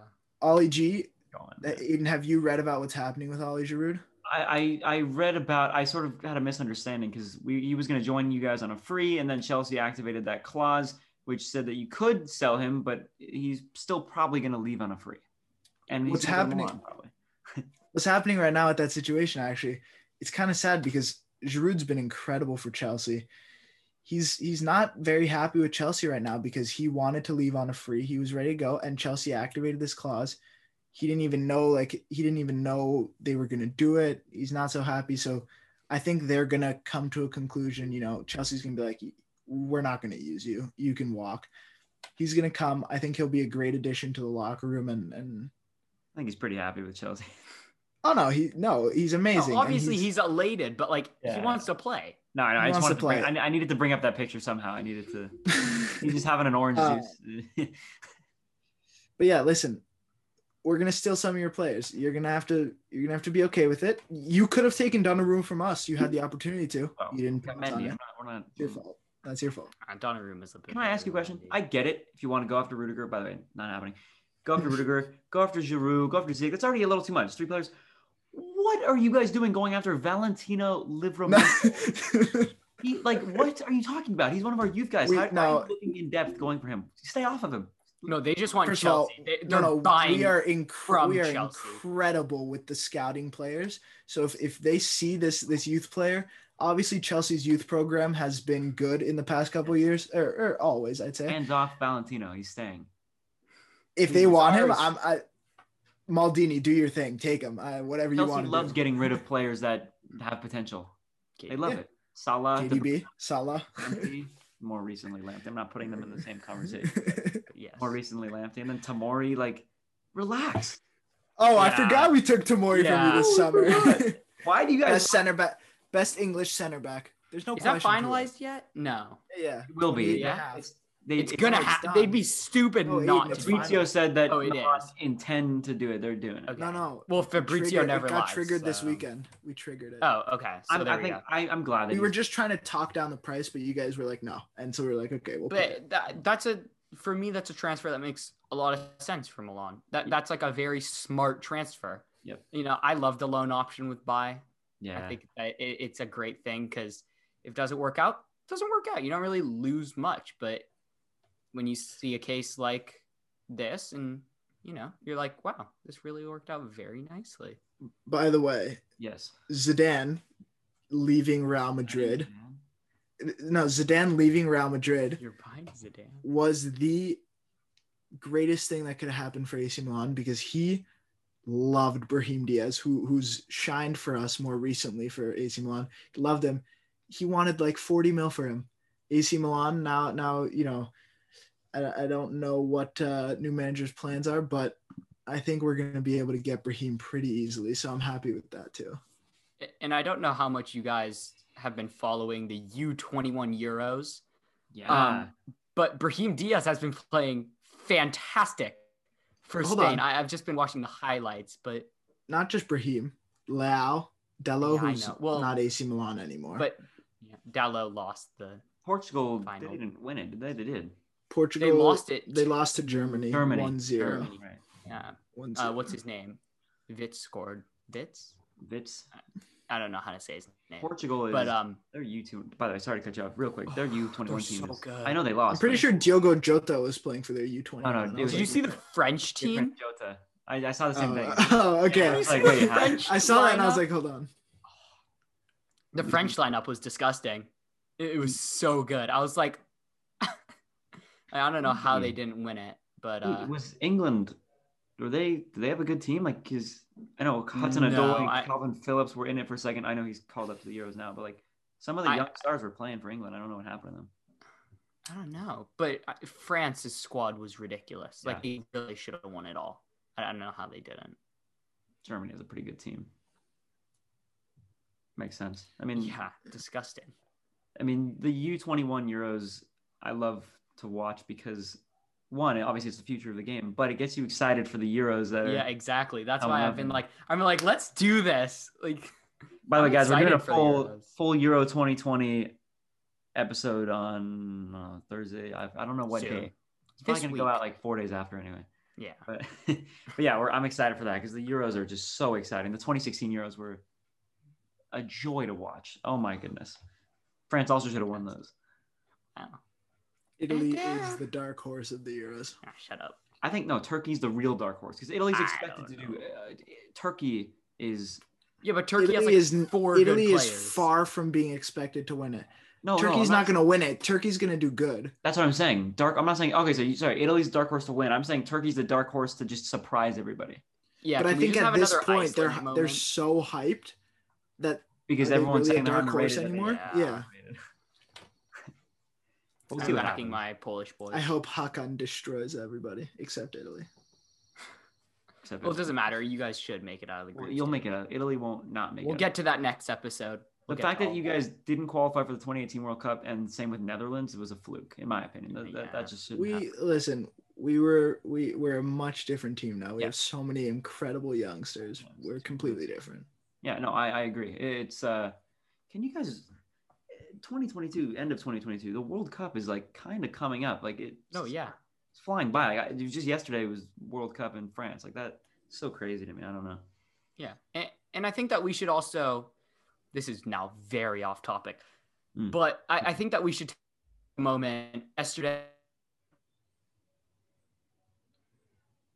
Aiden, have you read about what's happening with Ollie Giroud?
I read about. I sort of had a misunderstanding because he was going to join you guys on a free, and then Chelsea activated that clause which said that you could sell him, but he's still probably going to leave on a free. And
what's happening? What's happening right now at that situation? Actually, it's kind of sad because Giroud's been incredible for Chelsea. He's not very happy with Chelsea right now because he wanted to leave on a free. He was ready to go, and Chelsea activated this clause. He didn't even know they were going to do it. He's not so happy. So I think they're going to come to a conclusion. Chelsea's going to be like, we're not going to use you. You can walk. He's going to come. I think he'll be a great addition to the locker room. And
I think he's pretty happy with Chelsea.
Oh, he's amazing.
No, obviously he's elated, but he wants to play.
No, I just wanted to play. I needed to bring up that picture somehow. I needed to. He's just having an orange juice.
But yeah, listen, we're gonna steal some of your players. You're gonna have to be okay with it. You could have taken Donnarumma from us. You had the opportunity to. You didn't.
Mendy. We're not.
Your fault. That's your fault.
Donnarumma is a bit.
Can I ask you a question? I get it. If you want to go after Rudiger, by the way, not happening. Go after Rudiger. Go after Giroud. Go after Ziyech. That's already a little too much. 3 players. What are you guys doing going after Valentino Livramento? What are you talking about? He's one of our youth guys. How are you looking in depth going for him? Stay off of him.
No, they just want
First of all,
Chelsea. They're
no,
buying
we are
Chelsea.
incredible with the scouting players. So if they see this youth player, obviously Chelsea's youth program has been good in the past couple of years, or always, I'd say.
Hands off Valentino. He's staying.
If they want him, Maldini, do your thing. Take him. Whatever you want
Chelsea
to
loves
do.
getting rid of players that have potential. They love it. Salah,
KDB, Salah.
Lamptey, more recently Lamptey. I'm not putting them in the same conversation.
Yes.
More recently Lamptey, and then Tomori. Like, relax.
Oh, I forgot we took Tomori from you this summer.
Why do you guys?
Best English center back. There's no
Is
question.
that finalized yet? No.
Yeah,
It will be.
Yeah.
It's
gonna happen. They'd be stupid not to.
Fabrizio said that
it
not
is.
intend to do it. They're doing it.
Okay.
No.
Well, Fabrizio never
got
lies,
triggered this
so-
weekend. We triggered it.
Oh, okay. So
I'm glad that
We were just trying to talk down the price, but you guys were like, no. And so we were like, okay, we'll put it.
But for me, that's a transfer that makes a lot of sense for Milan. That's like a very smart transfer.
Yep.
You know, I love the loan option with buy.
Yeah.
I think it's a great thing because if it doesn't work out, it doesn't work out. You don't really lose much. But when you see a case like this and, you know, you're like, wow, this really worked out very nicely.
By the way,
Yes.
Zidane leaving Real Madrid. No, Zidane leaving Real Madrid
You're buying Zidane.
was the greatest thing that could have happened for AC Milan because he loved Brahim Diaz, who's shined for us more recently for AC Milan. He loved him. He wanted like 40 mil for him. AC Milan now, you know, I don't know what new manager's plans are, but I think we're going to be able to get Brahim pretty easily. So I'm happy with that too.
And I don't know how much you guys have been following the U21 Euros.
Yeah.
But Brahim Diaz has been playing fantastic for
Hold
Spain.
on.
I've just been watching the highlights, but
Not just Brahim, Leao, Dello,
Yeah, I
who's
know. Well,
not AC Milan anymore.
Dallo lost the.
Portugal,
Final.
they didn't win it, did they? They did.
Portugal,
They lost it.
They lost to Germany.
Germany.
1-0.
Right.
Yeah.
1-0.
What's his name? Vitz scored. Vitz?
Vitz.
I don't know how to say his name.
Portugal is.
But
they're U2. By the way, sorry to cut you off real quick. Their U21
they're
team
so
is.
good.
I know they lost.
I'm pretty
but
sure Diogo Jota was playing for their U20.
No, it was
did you see the French
different
team?
Jota. I saw the same thing.
Oh, okay.
I was like, wait, how?
I saw that and I was like, hold on.
The French lineup was disgusting. It was so good. I was like, I don't know how they didn't win it, but
Was England? Do they have a good team? Like, because I know Hudson-Odoi
No,
and Calvin Phillips were in it for a second. I know he's called up to the Euros now, but like some of the young stars were playing for England. I don't know what happened to them.
I don't know. But France's squad was ridiculous. Like
Yeah.
they really should have won it all. I don't know how they didn't.
Germany is a pretty good team. Makes sense. I mean,
Yeah, disgusting.
I mean, the U21 Euros, I love to watch because one, obviously it's the future of the game, but it gets you excited for the Euros that are.
Yeah, exactly. That's
I
why
love
I'm like, let's do this. Like,
By the way,
I'm
guys, we're doing a
excited for the Euros.
full Euro 2020 episode on Thursday. I don't know what
Soon.
day. It's probably
This
going to go
week.
out like 4 days after anyway.
Yeah.
But yeah, I'm excited for that because the Euros are just so exciting. The 2016 Euros were a joy to watch. Oh my goodness. France also should have won those.
Oh.
Italy is the dark horse of the Euros.
Ah, shut up.
I think no, Turkey's the real dark horse because Italy's
I
expected to
don't
do. Turkey is
Yeah, but Turkey
Italy
has like four
Italy
good
is
players.
far from being expected to win it.
no.
Turkey's
I'm
not going to win it. Turkey's going to do good.
That's what I'm saying. I'm not saying. Okay, so sorry. Italy's the dark horse to win. I'm saying Turkey's the dark horse to just surprise everybody
Yeah,
but I
can we
think
just
at
have
this
another
point they're
Iceland
they're
moment?
so hyped that
because
Are they
everyone's
really
saying
a
they're
dark horse
underrated.
anymore?
Yeah.
Yeah.
We'll see
I'm
what
backing
happens.
my Polish boys.
I hope Hakan destroys everybody except Italy.
Except
Well, it doesn't matter. You guys should make it out of the group.
You'll make it out. Italy won't not make it.
We'll get to that next episode.
The fact that you guys didn't qualify for the 2018 World Cup and same with Netherlands, it was a fluke, in my opinion. That just shouldn't happen.
We're a much different team now. We
Yeah.
have so many incredible youngsters. We're completely different.
Yeah, no, I agree. It's can you guys 2022, end of 2022, the World Cup is like kind of coming up. Like it's it's flying by. Like, it was just yesterday was World Cup in France. Like that's so crazy to me. I don't know.
Yeah, and I think that we should also. This is now very off topic, but I think that we should take a moment yesterday.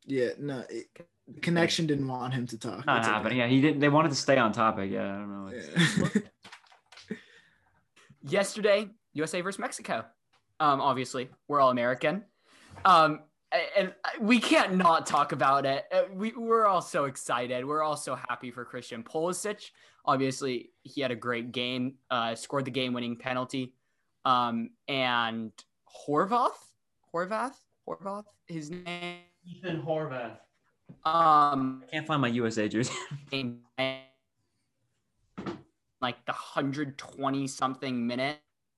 Yeah, no, the connection didn't want him to talk.
Not
It's
happening.
okay.
Yeah, he didn't. They wanted to stay on topic. Yeah, I don't know.
Yeah.
Yesterday, USA versus Mexico. Obviously, we're all American. And we can't not talk about it. We're all so excited. We're all so happy for Christian Pulisic. Obviously, he had a great game, scored the game-winning penalty. And Horvath, his name.
Ethan Horvath.
I
can't find my USA jersey.
Like the 120 something minute.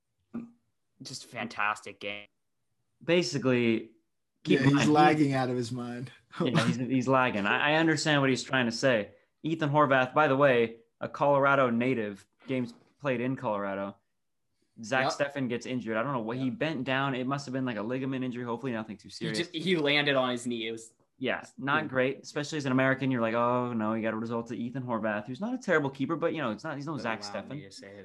Just fantastic game.
Basically,
he's lagging out of his mind.
Yeah, he's lagging. I understand what he's trying to say. Ethan Horvath, by the way, a Colorado native, games played in Colorado. Zach Steffen gets injured. I don't know what he bent down. It must have been like a ligament injury. Hopefully nothing too serious.
He landed on his knee. It was
not great, especially as an American. You're like, oh no, you got to resort to Ethan Horvath, who's not a terrible keeper, but he's no Zach Steffen.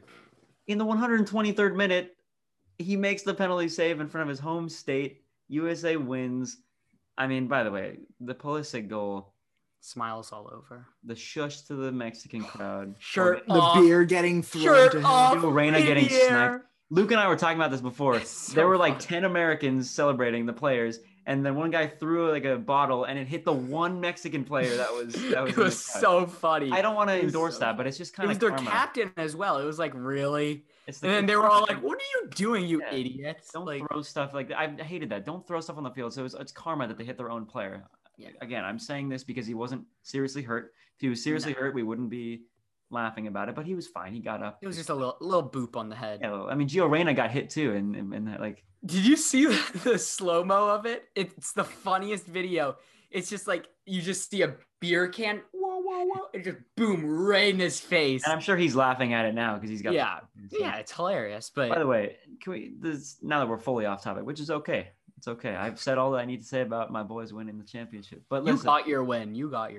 In the 123rd minute, he makes the penalty save in front of his home state. USA wins. I mean, by the way, the Pulisic goal.
Smiles all over.
The shush to the Mexican crowd.
The beer getting thrown to him.
Gio Reyna getting sniped. Luke and I were talking about this before. There were like 10 Americans celebrating the players, and then one guy threw like a bottle, and it hit the one Mexican player that was.
It was so funny.
I don't want to endorse that, but it's just kind of.
It was their captain as well. It was like, really. And then they were all like, "What are you doing, you idiots?
Don't throw stuff like that." I hated that. Don't throw stuff on the field. So it's karma that they hit their own player. Yeah. Again, I'm saying this because he wasn't seriously hurt. If he was seriously hurt, we wouldn't be laughing about it. But he was fine. He got up.
It was just a little boop on the head.
Yeah, I mean, Gio Reyna got hit too, and that like.
Did you see the slow-mo of it? It's the funniest video. It's just like you just see a beer can, whoa, and just boom right in his face.
And I'm sure he's laughing at it now because he's got.
Yeah, it's hilarious. But
by the way, now that we're fully off topic, which is okay. It's okay. I've said all that I need to say about my boys winning the championship. But listen,
you got your win.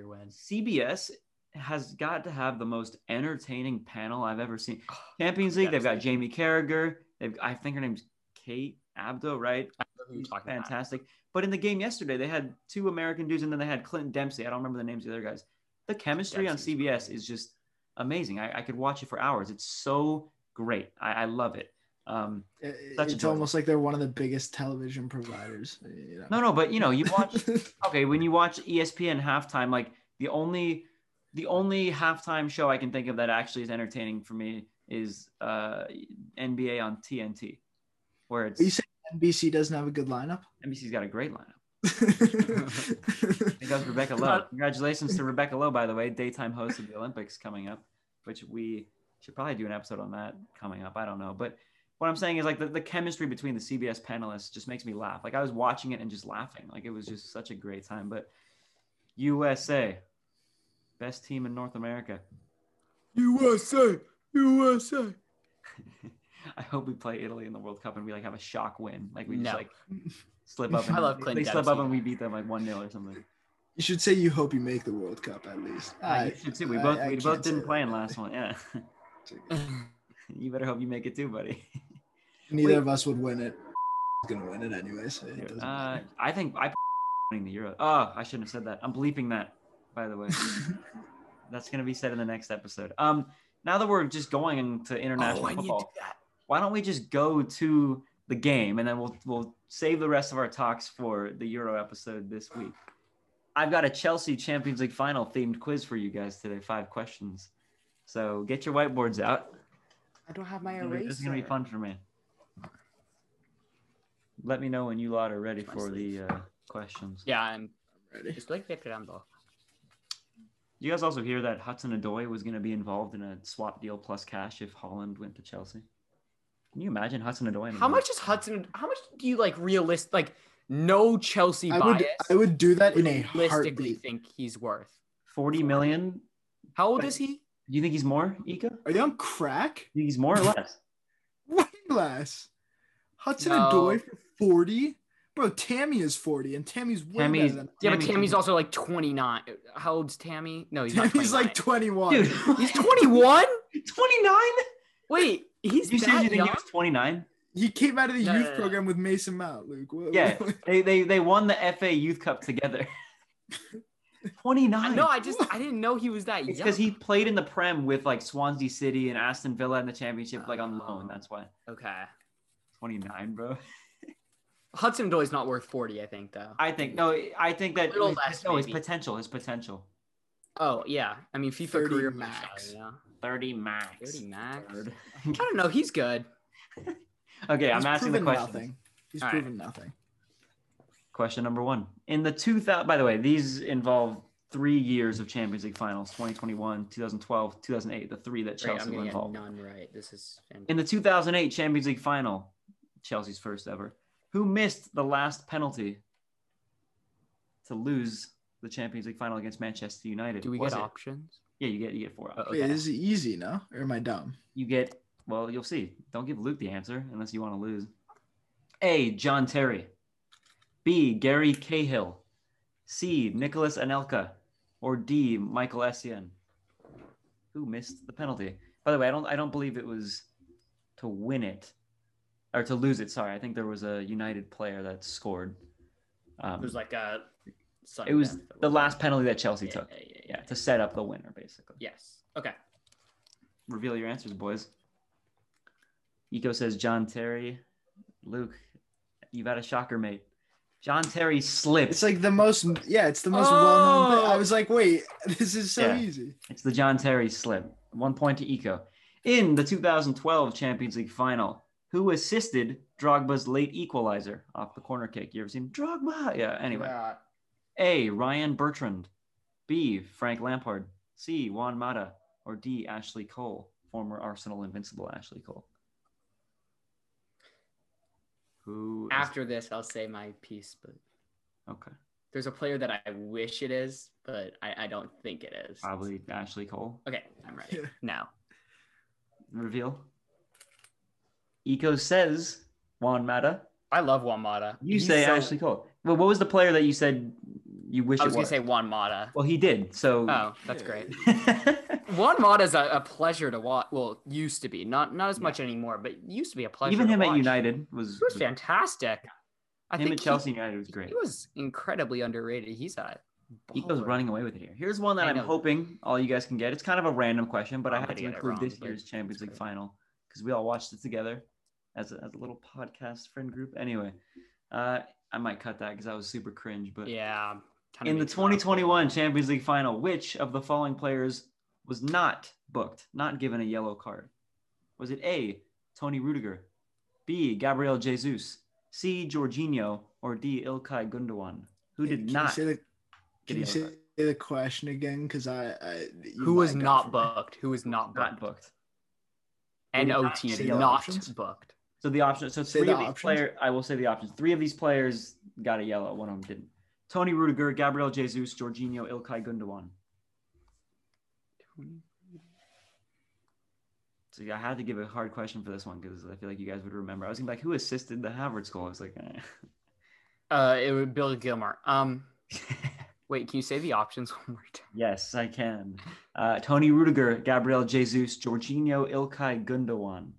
CBS has got to have the most entertaining panel I've ever seen. Champions League, they've got Jamie Carragher. I think her name's Kate Abdo, right? Fantastic. But in the game yesterday, they had two American dudes, and then they had Clinton Dempsey. I don't remember the names of the other guys. The chemistry on CBS is just amazing. I could watch it for hours. It's so great. I love it.
It's almost like they're one of the biggest television providers.
No, but you watch. Okay, when you watch ESPN halftime, like the only halftime show I can think of that actually is entertaining for me is NBA on TNT, where it's.
Are you saying NBC doesn't have a good lineup?
NBC's got a great lineup. It goes Rebecca Lowe. Congratulations to Rebecca Lowe, by the way, daytime host of the Olympics coming up, which we should probably do an episode on that coming up. I don't know, but. What I'm saying is like the chemistry between the CBS panelists just makes me laugh. Like I was watching it and just laughing. Like it was just such a great time. But USA, best team in North America. USA. I hope we play Italy in the World Cup and we like have a shock win. Like we just like slip up. And,
I love Clinton.
They slip up and we beat them like 1-0 or something.
You should say you hope you make the World Cup at least.
You should too. We both didn't play in last one. Yeah. You better hope you make it too, buddy.
Neither of us would win it. Gonna win it anyways.
I think I winning the Euro. Oh, I shouldn't have said that. I'm bleeping that, by the way. That's gonna be said in the next episode. Now that we're just going into international football, why don't we just go to the game and then we'll save the rest of our talks for the Euro episode this week. I've got a Chelsea Champions League final themed quiz for you guys today. 5 questions. So get your whiteboards out.
I don't have my eraser.
This is gonna be fun for me. Let me know when you lot are ready for the questions.
Yeah, I'm
ready.
Estoy preparando.
You guys also hear that Hudson-Odoi was going to be involved in a swap deal plus cash if Haaland went to Chelsea? Can you imagine Hudson-Odoi?
How much do you like no Chelsea bias?
I would do that in a
realistically
heartbeat.
think he's worth
40 million.
How old is he?
Do you think he's more, Ika?
Are you on crack?
Do you think he's more or less?
Way less. Hudson-Odoi for 40? Bro, Tammy is 40, and Tammy's way better than
but Tammy's also like 29. How old's Tammy? No, he's not 29.
Tammy's like 21.
Dude,
he's 21?
29?
Wait, he's
you
that
think
young?
he was 29?
He came out of the youth program with Mason Mount, Luke.
Yeah, they won the FA Youth Cup together. 29.
No, I didn't know he was that young.
It's because he played in the Prem with like Swansea City and Aston Villa in the Championship, like on loan. That's why.
Okay.
29, bro.
Hudson Odoi's not worth 40, I think, though.
I think that
little less,
his
maybe.
potential.
Oh, yeah. I mean, FIFA
30
career
max.
Yeah.
30 max.
30 max.
Third.
I don't know. He's good.
Okay, I'm
He's
asking the
proven
question.
nothing. He's
All right.
proven nothing.
Question number 1. In the 2000, by the way, these involve 3 years of Champions League finals: 2021, 2012, 2008. The 3 that
Great,
Chelsea
I'm
were
going to get
involved.
none right. This is fantastic.
In the 2008 Champions League final, Chelsea's first ever, who missed the last penalty to lose the Champions League final against Manchester United?
Do we
Was
get
it?
options?
Yeah, you get 4 options.
Oh,
Wait,
okay.
this is easy, no? Or am I dumb?
You get, well, you'll see. Don't give Luke the answer unless you want to lose. A, John Terry. B, Gary Cahill. C, Nicholas Anelka. Or D, Michael Essien. Who missed the penalty? By the way, I don't believe it was to win it or to lose it. Sorry, I think there was a United player that scored.
It was like a.
It was the last penalty that Chelsea took.
Yeah.
To set up the winner, basically.
Yes. Okay.
Reveal your answers, boys. Eco says John Terry. Luke, you've had a shocker, mate. John Terry slipped.
It's like the most, it's the most
Oh!
well-known thing. I was like, wait, this is so
Yeah.
easy.
It's the John Terry slip. 1 point to Eco. In the 2012 Champions League final, who assisted Drogba's late equalizer off the corner kick? You ever seen Drogba? Yeah, anyway.
Yeah.
A, Ryan Bertrand. B, Frank Lampard. C, Juan Mata. Or D, Ashley Cole, former Arsenal invincible Ashley Cole. Who?
After this, I'll say my piece, but
Okay.
there's a player that I wish it is, but I don't think it is.
Probably Ashley Cole.
Okay, I'm ready. Now.
Reveal. Eco says Juan Mata.
I love Juan Mata.
You
He's
say
so-
Ashley Cole. Well, what was the player that you said you wish
I
it
was going to say Juan Mata.
Well, he did. So.
Oh, that's great. Juan Mata is a pleasure to watch. Well, used to be. Not as much anymore, but used to be a pleasure
Even
to
him
watch.
at United
He was fantastic. I
him
think
at Chelsea United was great.
He was incredibly underrated. He's a
Eco's
baller.
running away with it here. Here's one that
I
I'm
know.
hoping all you guys can get. It's kind of a random question, but I
I'm
had
gonna
to
get it
include
wrong,
this
but
year's Champions
it's
League
great.
final because we all watched it together as a little podcast friend group. Anyway, I might cut that because that was super cringe. But
Yeah. kinda
in the
makes me laugh.
2021 Champions League final, which of the following players was not booked, not given a yellow card? Was it A, Tony Rudiger, B, Gabriel Jesus, C, Jorginho, or D, Ilkay Gundogan? Who did not
Can
get a
you
yellow
say
card?
the question again? Because
Who was not booked? Who was not
Not
booked?
booked.
NOT,
Say
the
not
options.
booked.
So the options. So
Say
three
the
of these
options.
players. I will say the options. 3 of these players got a yellow. One of them didn't. Tony Rudiger, Gabriel Jesus, Jorginho, Ilkay Gundogan. So I had to give a hard question for this one because I feel like you guys would remember. I was gonna be like, who assisted the Havertz goal? I was like,
It would Bill Gilmore. Wait, can you say the options one more time?
yes, I can. Tony Rudiger, Gabriel Jesus, Jorginho, Ilkay Gundogan.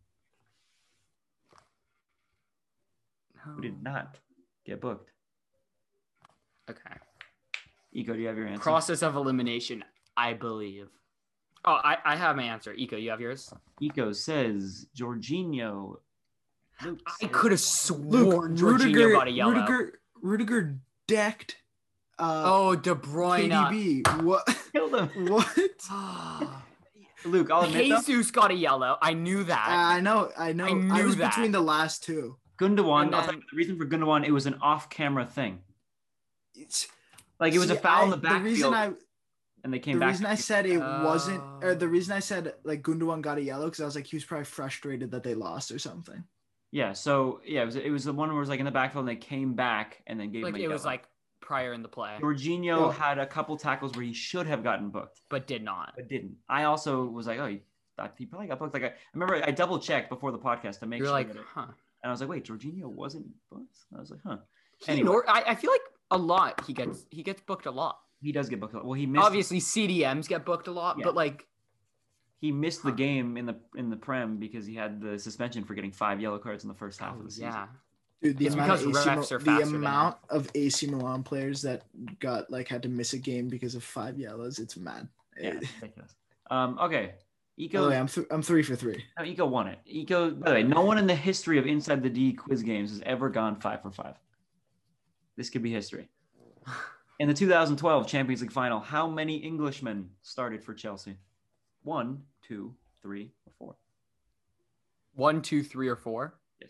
Who did not get booked?
Okay.
Eco, do you have your answer?
Process of elimination, I believe. Oh, I have my answer. Eco, you have yours?
Eco says Jorginho. Luke
I
says-
could have sworn Jorginho
Rudiger
got a yellow.
Rudiger decked
Oh, De Bruyne.
KDB. What?
killed him.
What?
Luke, I'll admit though,
Jesus got a yellow. I knew that.
I know.
I
I
knew
was
that.
between the last two.
Gundogan.
And
I'll tell
then-
you the reason for Gundogan, it was an off-camera thing.
It's,
Like it was a
see,
foul in the
The
backfield,
reason
and they came
the
back.
reason I said it wasn't, or
Oh.
the reason I said like Gundogan got a yellow, because I was like he was probably frustrated that they lost or something.
Yeah. So yeah, it was the one where it was like in the backfield, and they came back and then gave
Like
him a
it was
yellow.
like prior in the play,
Jorginho
Well-
had a couple tackles where he should have gotten booked,
but did not.
but didn't. I also was like, oh, he probably got booked. Like I remember I double checked before the podcast to make
You're
sure.
like,
that it-
huh.
and I was like, wait, Jorginho wasn't booked. I was like, huh.
He
Anyway.
I feel like a lot he gets booked a lot.
He does get booked. Well, he missed.
Obviously, CDMs get booked a lot,
Yeah.
but like,
He missed the
Huh.
game in the Prem because he had the suspension for getting 5 yellow cards in the first half of the season.
yeah,
Dude,
It's because refs are
the
faster than
amount of AC Milan players that had to miss a game because of 5 yellows, it's mad.
Yeah, it's ridiculous. Okay.
By the way,
Eco,
I'm 3 for 3.
no, Eco won it. Eco, by the way, no one in the history of Inside the D quiz games has ever gone 5 for 5. This could be history. In the 2012 Champions League final, how many Englishmen started for Chelsea? 1, 2, 3, or 4?
1, 2, 3, or 4.
Yes.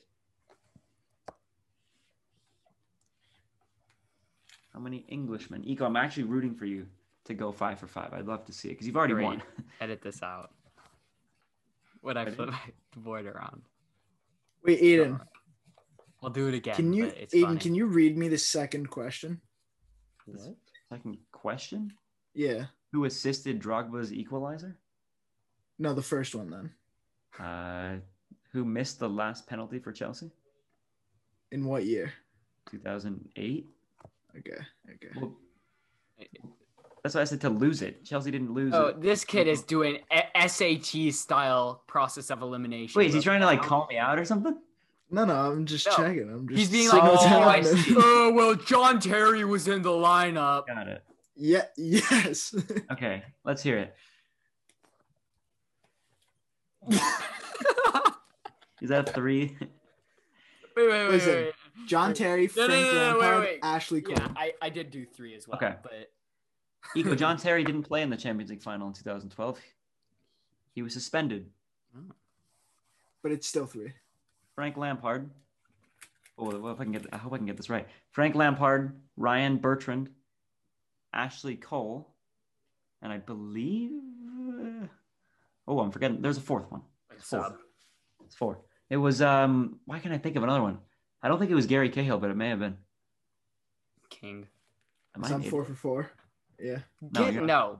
How many Englishmen? Eco, I'm actually rooting for you to go 5 for 5. I'd love to see it because you've already
Great.
won.
Edit this out. When I flip my board around.
Wait, Aiden.
I'll do it again.
Can you,
but it's
Aiden,
funny.
can you read me the second question?
What?
Second question.
Yeah.
Who assisted Drogba's equalizer?
No, the first one then.
Who missed the last penalty for Chelsea?
In what year?
2008.
Okay.
Well, that's why I said to lose it. Chelsea didn't lose
Oh,
it.
this kid is doing SAT style process of elimination.
Wait, is he trying to like call me out or something?
No, I'm just
No.
checking. I'm just
He's being
seeing
like,
what's
oh, I
happening.
see. Oh, well, John Terry was in the lineup.
Got it.
Yeah, yes.
Okay, let's hear it. Is that 3?
Wait.
Listen, John Terry,
No,
Frank Lampard,
wait.
Ashley Cole.
Yeah, I did do 3 as well.
Okay.
But
Eco, John Terry didn't play in the Champions League final in 2012. He was suspended.
But it's still 3.
Frank Lampard. Oh, well, I hope I can get this right. Frank Lampard, Ryan Bertrand, Ashley Cole, and I believe. I'm forgetting. There's a 4th one. It's 4. It's 4. It was. Why can't I think of another one? I don't think it was Gary Cahill, but it may have been.
King.
Am
So I'm
I
4 for 4. Yeah.
No.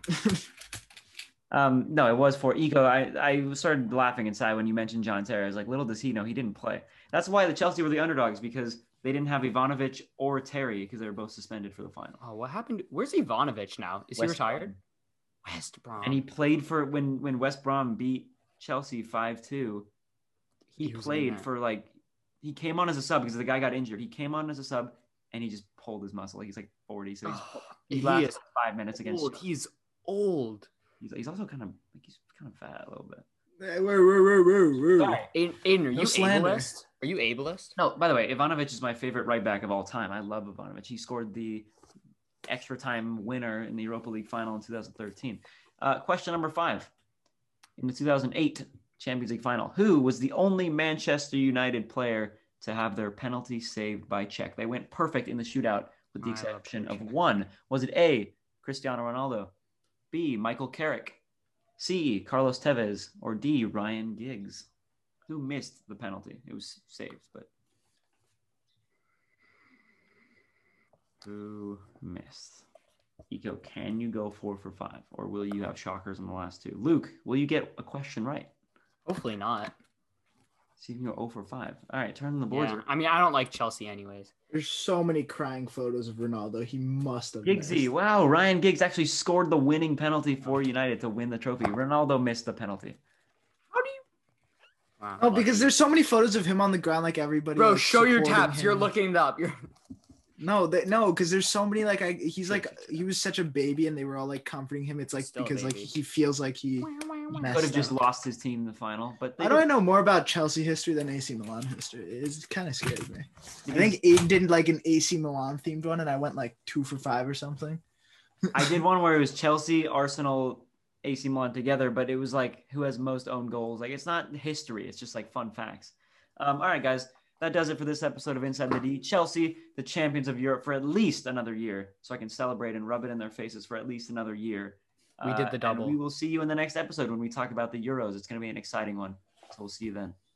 No, it was 4. Eco, I started laughing inside when you mentioned John Terry. I was like, little does he know he didn't play. That's why the Chelsea were the underdogs, because they didn't have Ivanovic or Terry because they were both suspended for the final.
Oh, what happened? Where's Ivanovic now? Is he
West
retired?
Brom.
West Brom.
And he played for when West Brom beat Chelsea 5-2. He
was in
played
there.
for he came on as a sub because the guy got injured. He came on as a sub and he just pulled his muscle. He's like 40, so he
he
lasted
is
5 minutes against.
old. He's old.
He's also kind of fat a little bit.
Hey, whoa.
Aiden, are you
slander.
ableist? Are you ableist?
No, by the way, Ivanovic is my favorite right back of all time. I love Ivanovic. He scored the extra time winner in the Europa League final in 2013. Question number 5. In the 2008 Champions League final, who was the only Manchester United player to have their penalty saved by Czech? They went perfect in the shootout with the
I love
exception of
Czech.
one. Was it A, Cristiano Ronaldo, B, Michael Carrick, C, Carlos Tevez, or D, Ryan Giggs? Who missed the penalty? It was saved, but who missed? Eco, can you go 4 for 5, or will you have shockers in the last 2? Luke, will you get a question right?
Hopefully not.
See if you can go 0 for 5. All right, turn the boards.
Yeah. I mean, I don't like Chelsea anyways.
There's so many crying photos of Ronaldo. He must have
Giggsy,
missed.
wow, Ryan Giggs actually scored the winning penalty for United to win the trophy. Ronaldo missed the penalty.
How do you? Wow,
Oh, because
lucky.
there's so many photos of him on the ground, like everybody.
Bro,
like,
show your
supporting
tabs. You're
him.
looking it up. You're.
No, because there's so many he was such a baby, and they were all like comforting him. It's like
Still a
because like
baby.
he feels like he
Could
messed
have just
up.
lost his team in the final, but they
How do I know more about Chelsea history than AC Milan history? It kind of scares me. I
because
think Aiden did like an AC Milan themed one, and I went like 2 for 5 or something.
I did one where it was Chelsea, Arsenal, AC Milan together, but it was like who has most own goals. Like it's not history; it's just like fun facts. All right, guys, that does it for this episode of Inside the D. Chelsea, the champions of Europe for at least another year, so I can celebrate and rub it in their faces for at least another year.
We did the double.
And we will see you in the next episode when we talk about the Euros. It's going to be an exciting one. So we'll see you then.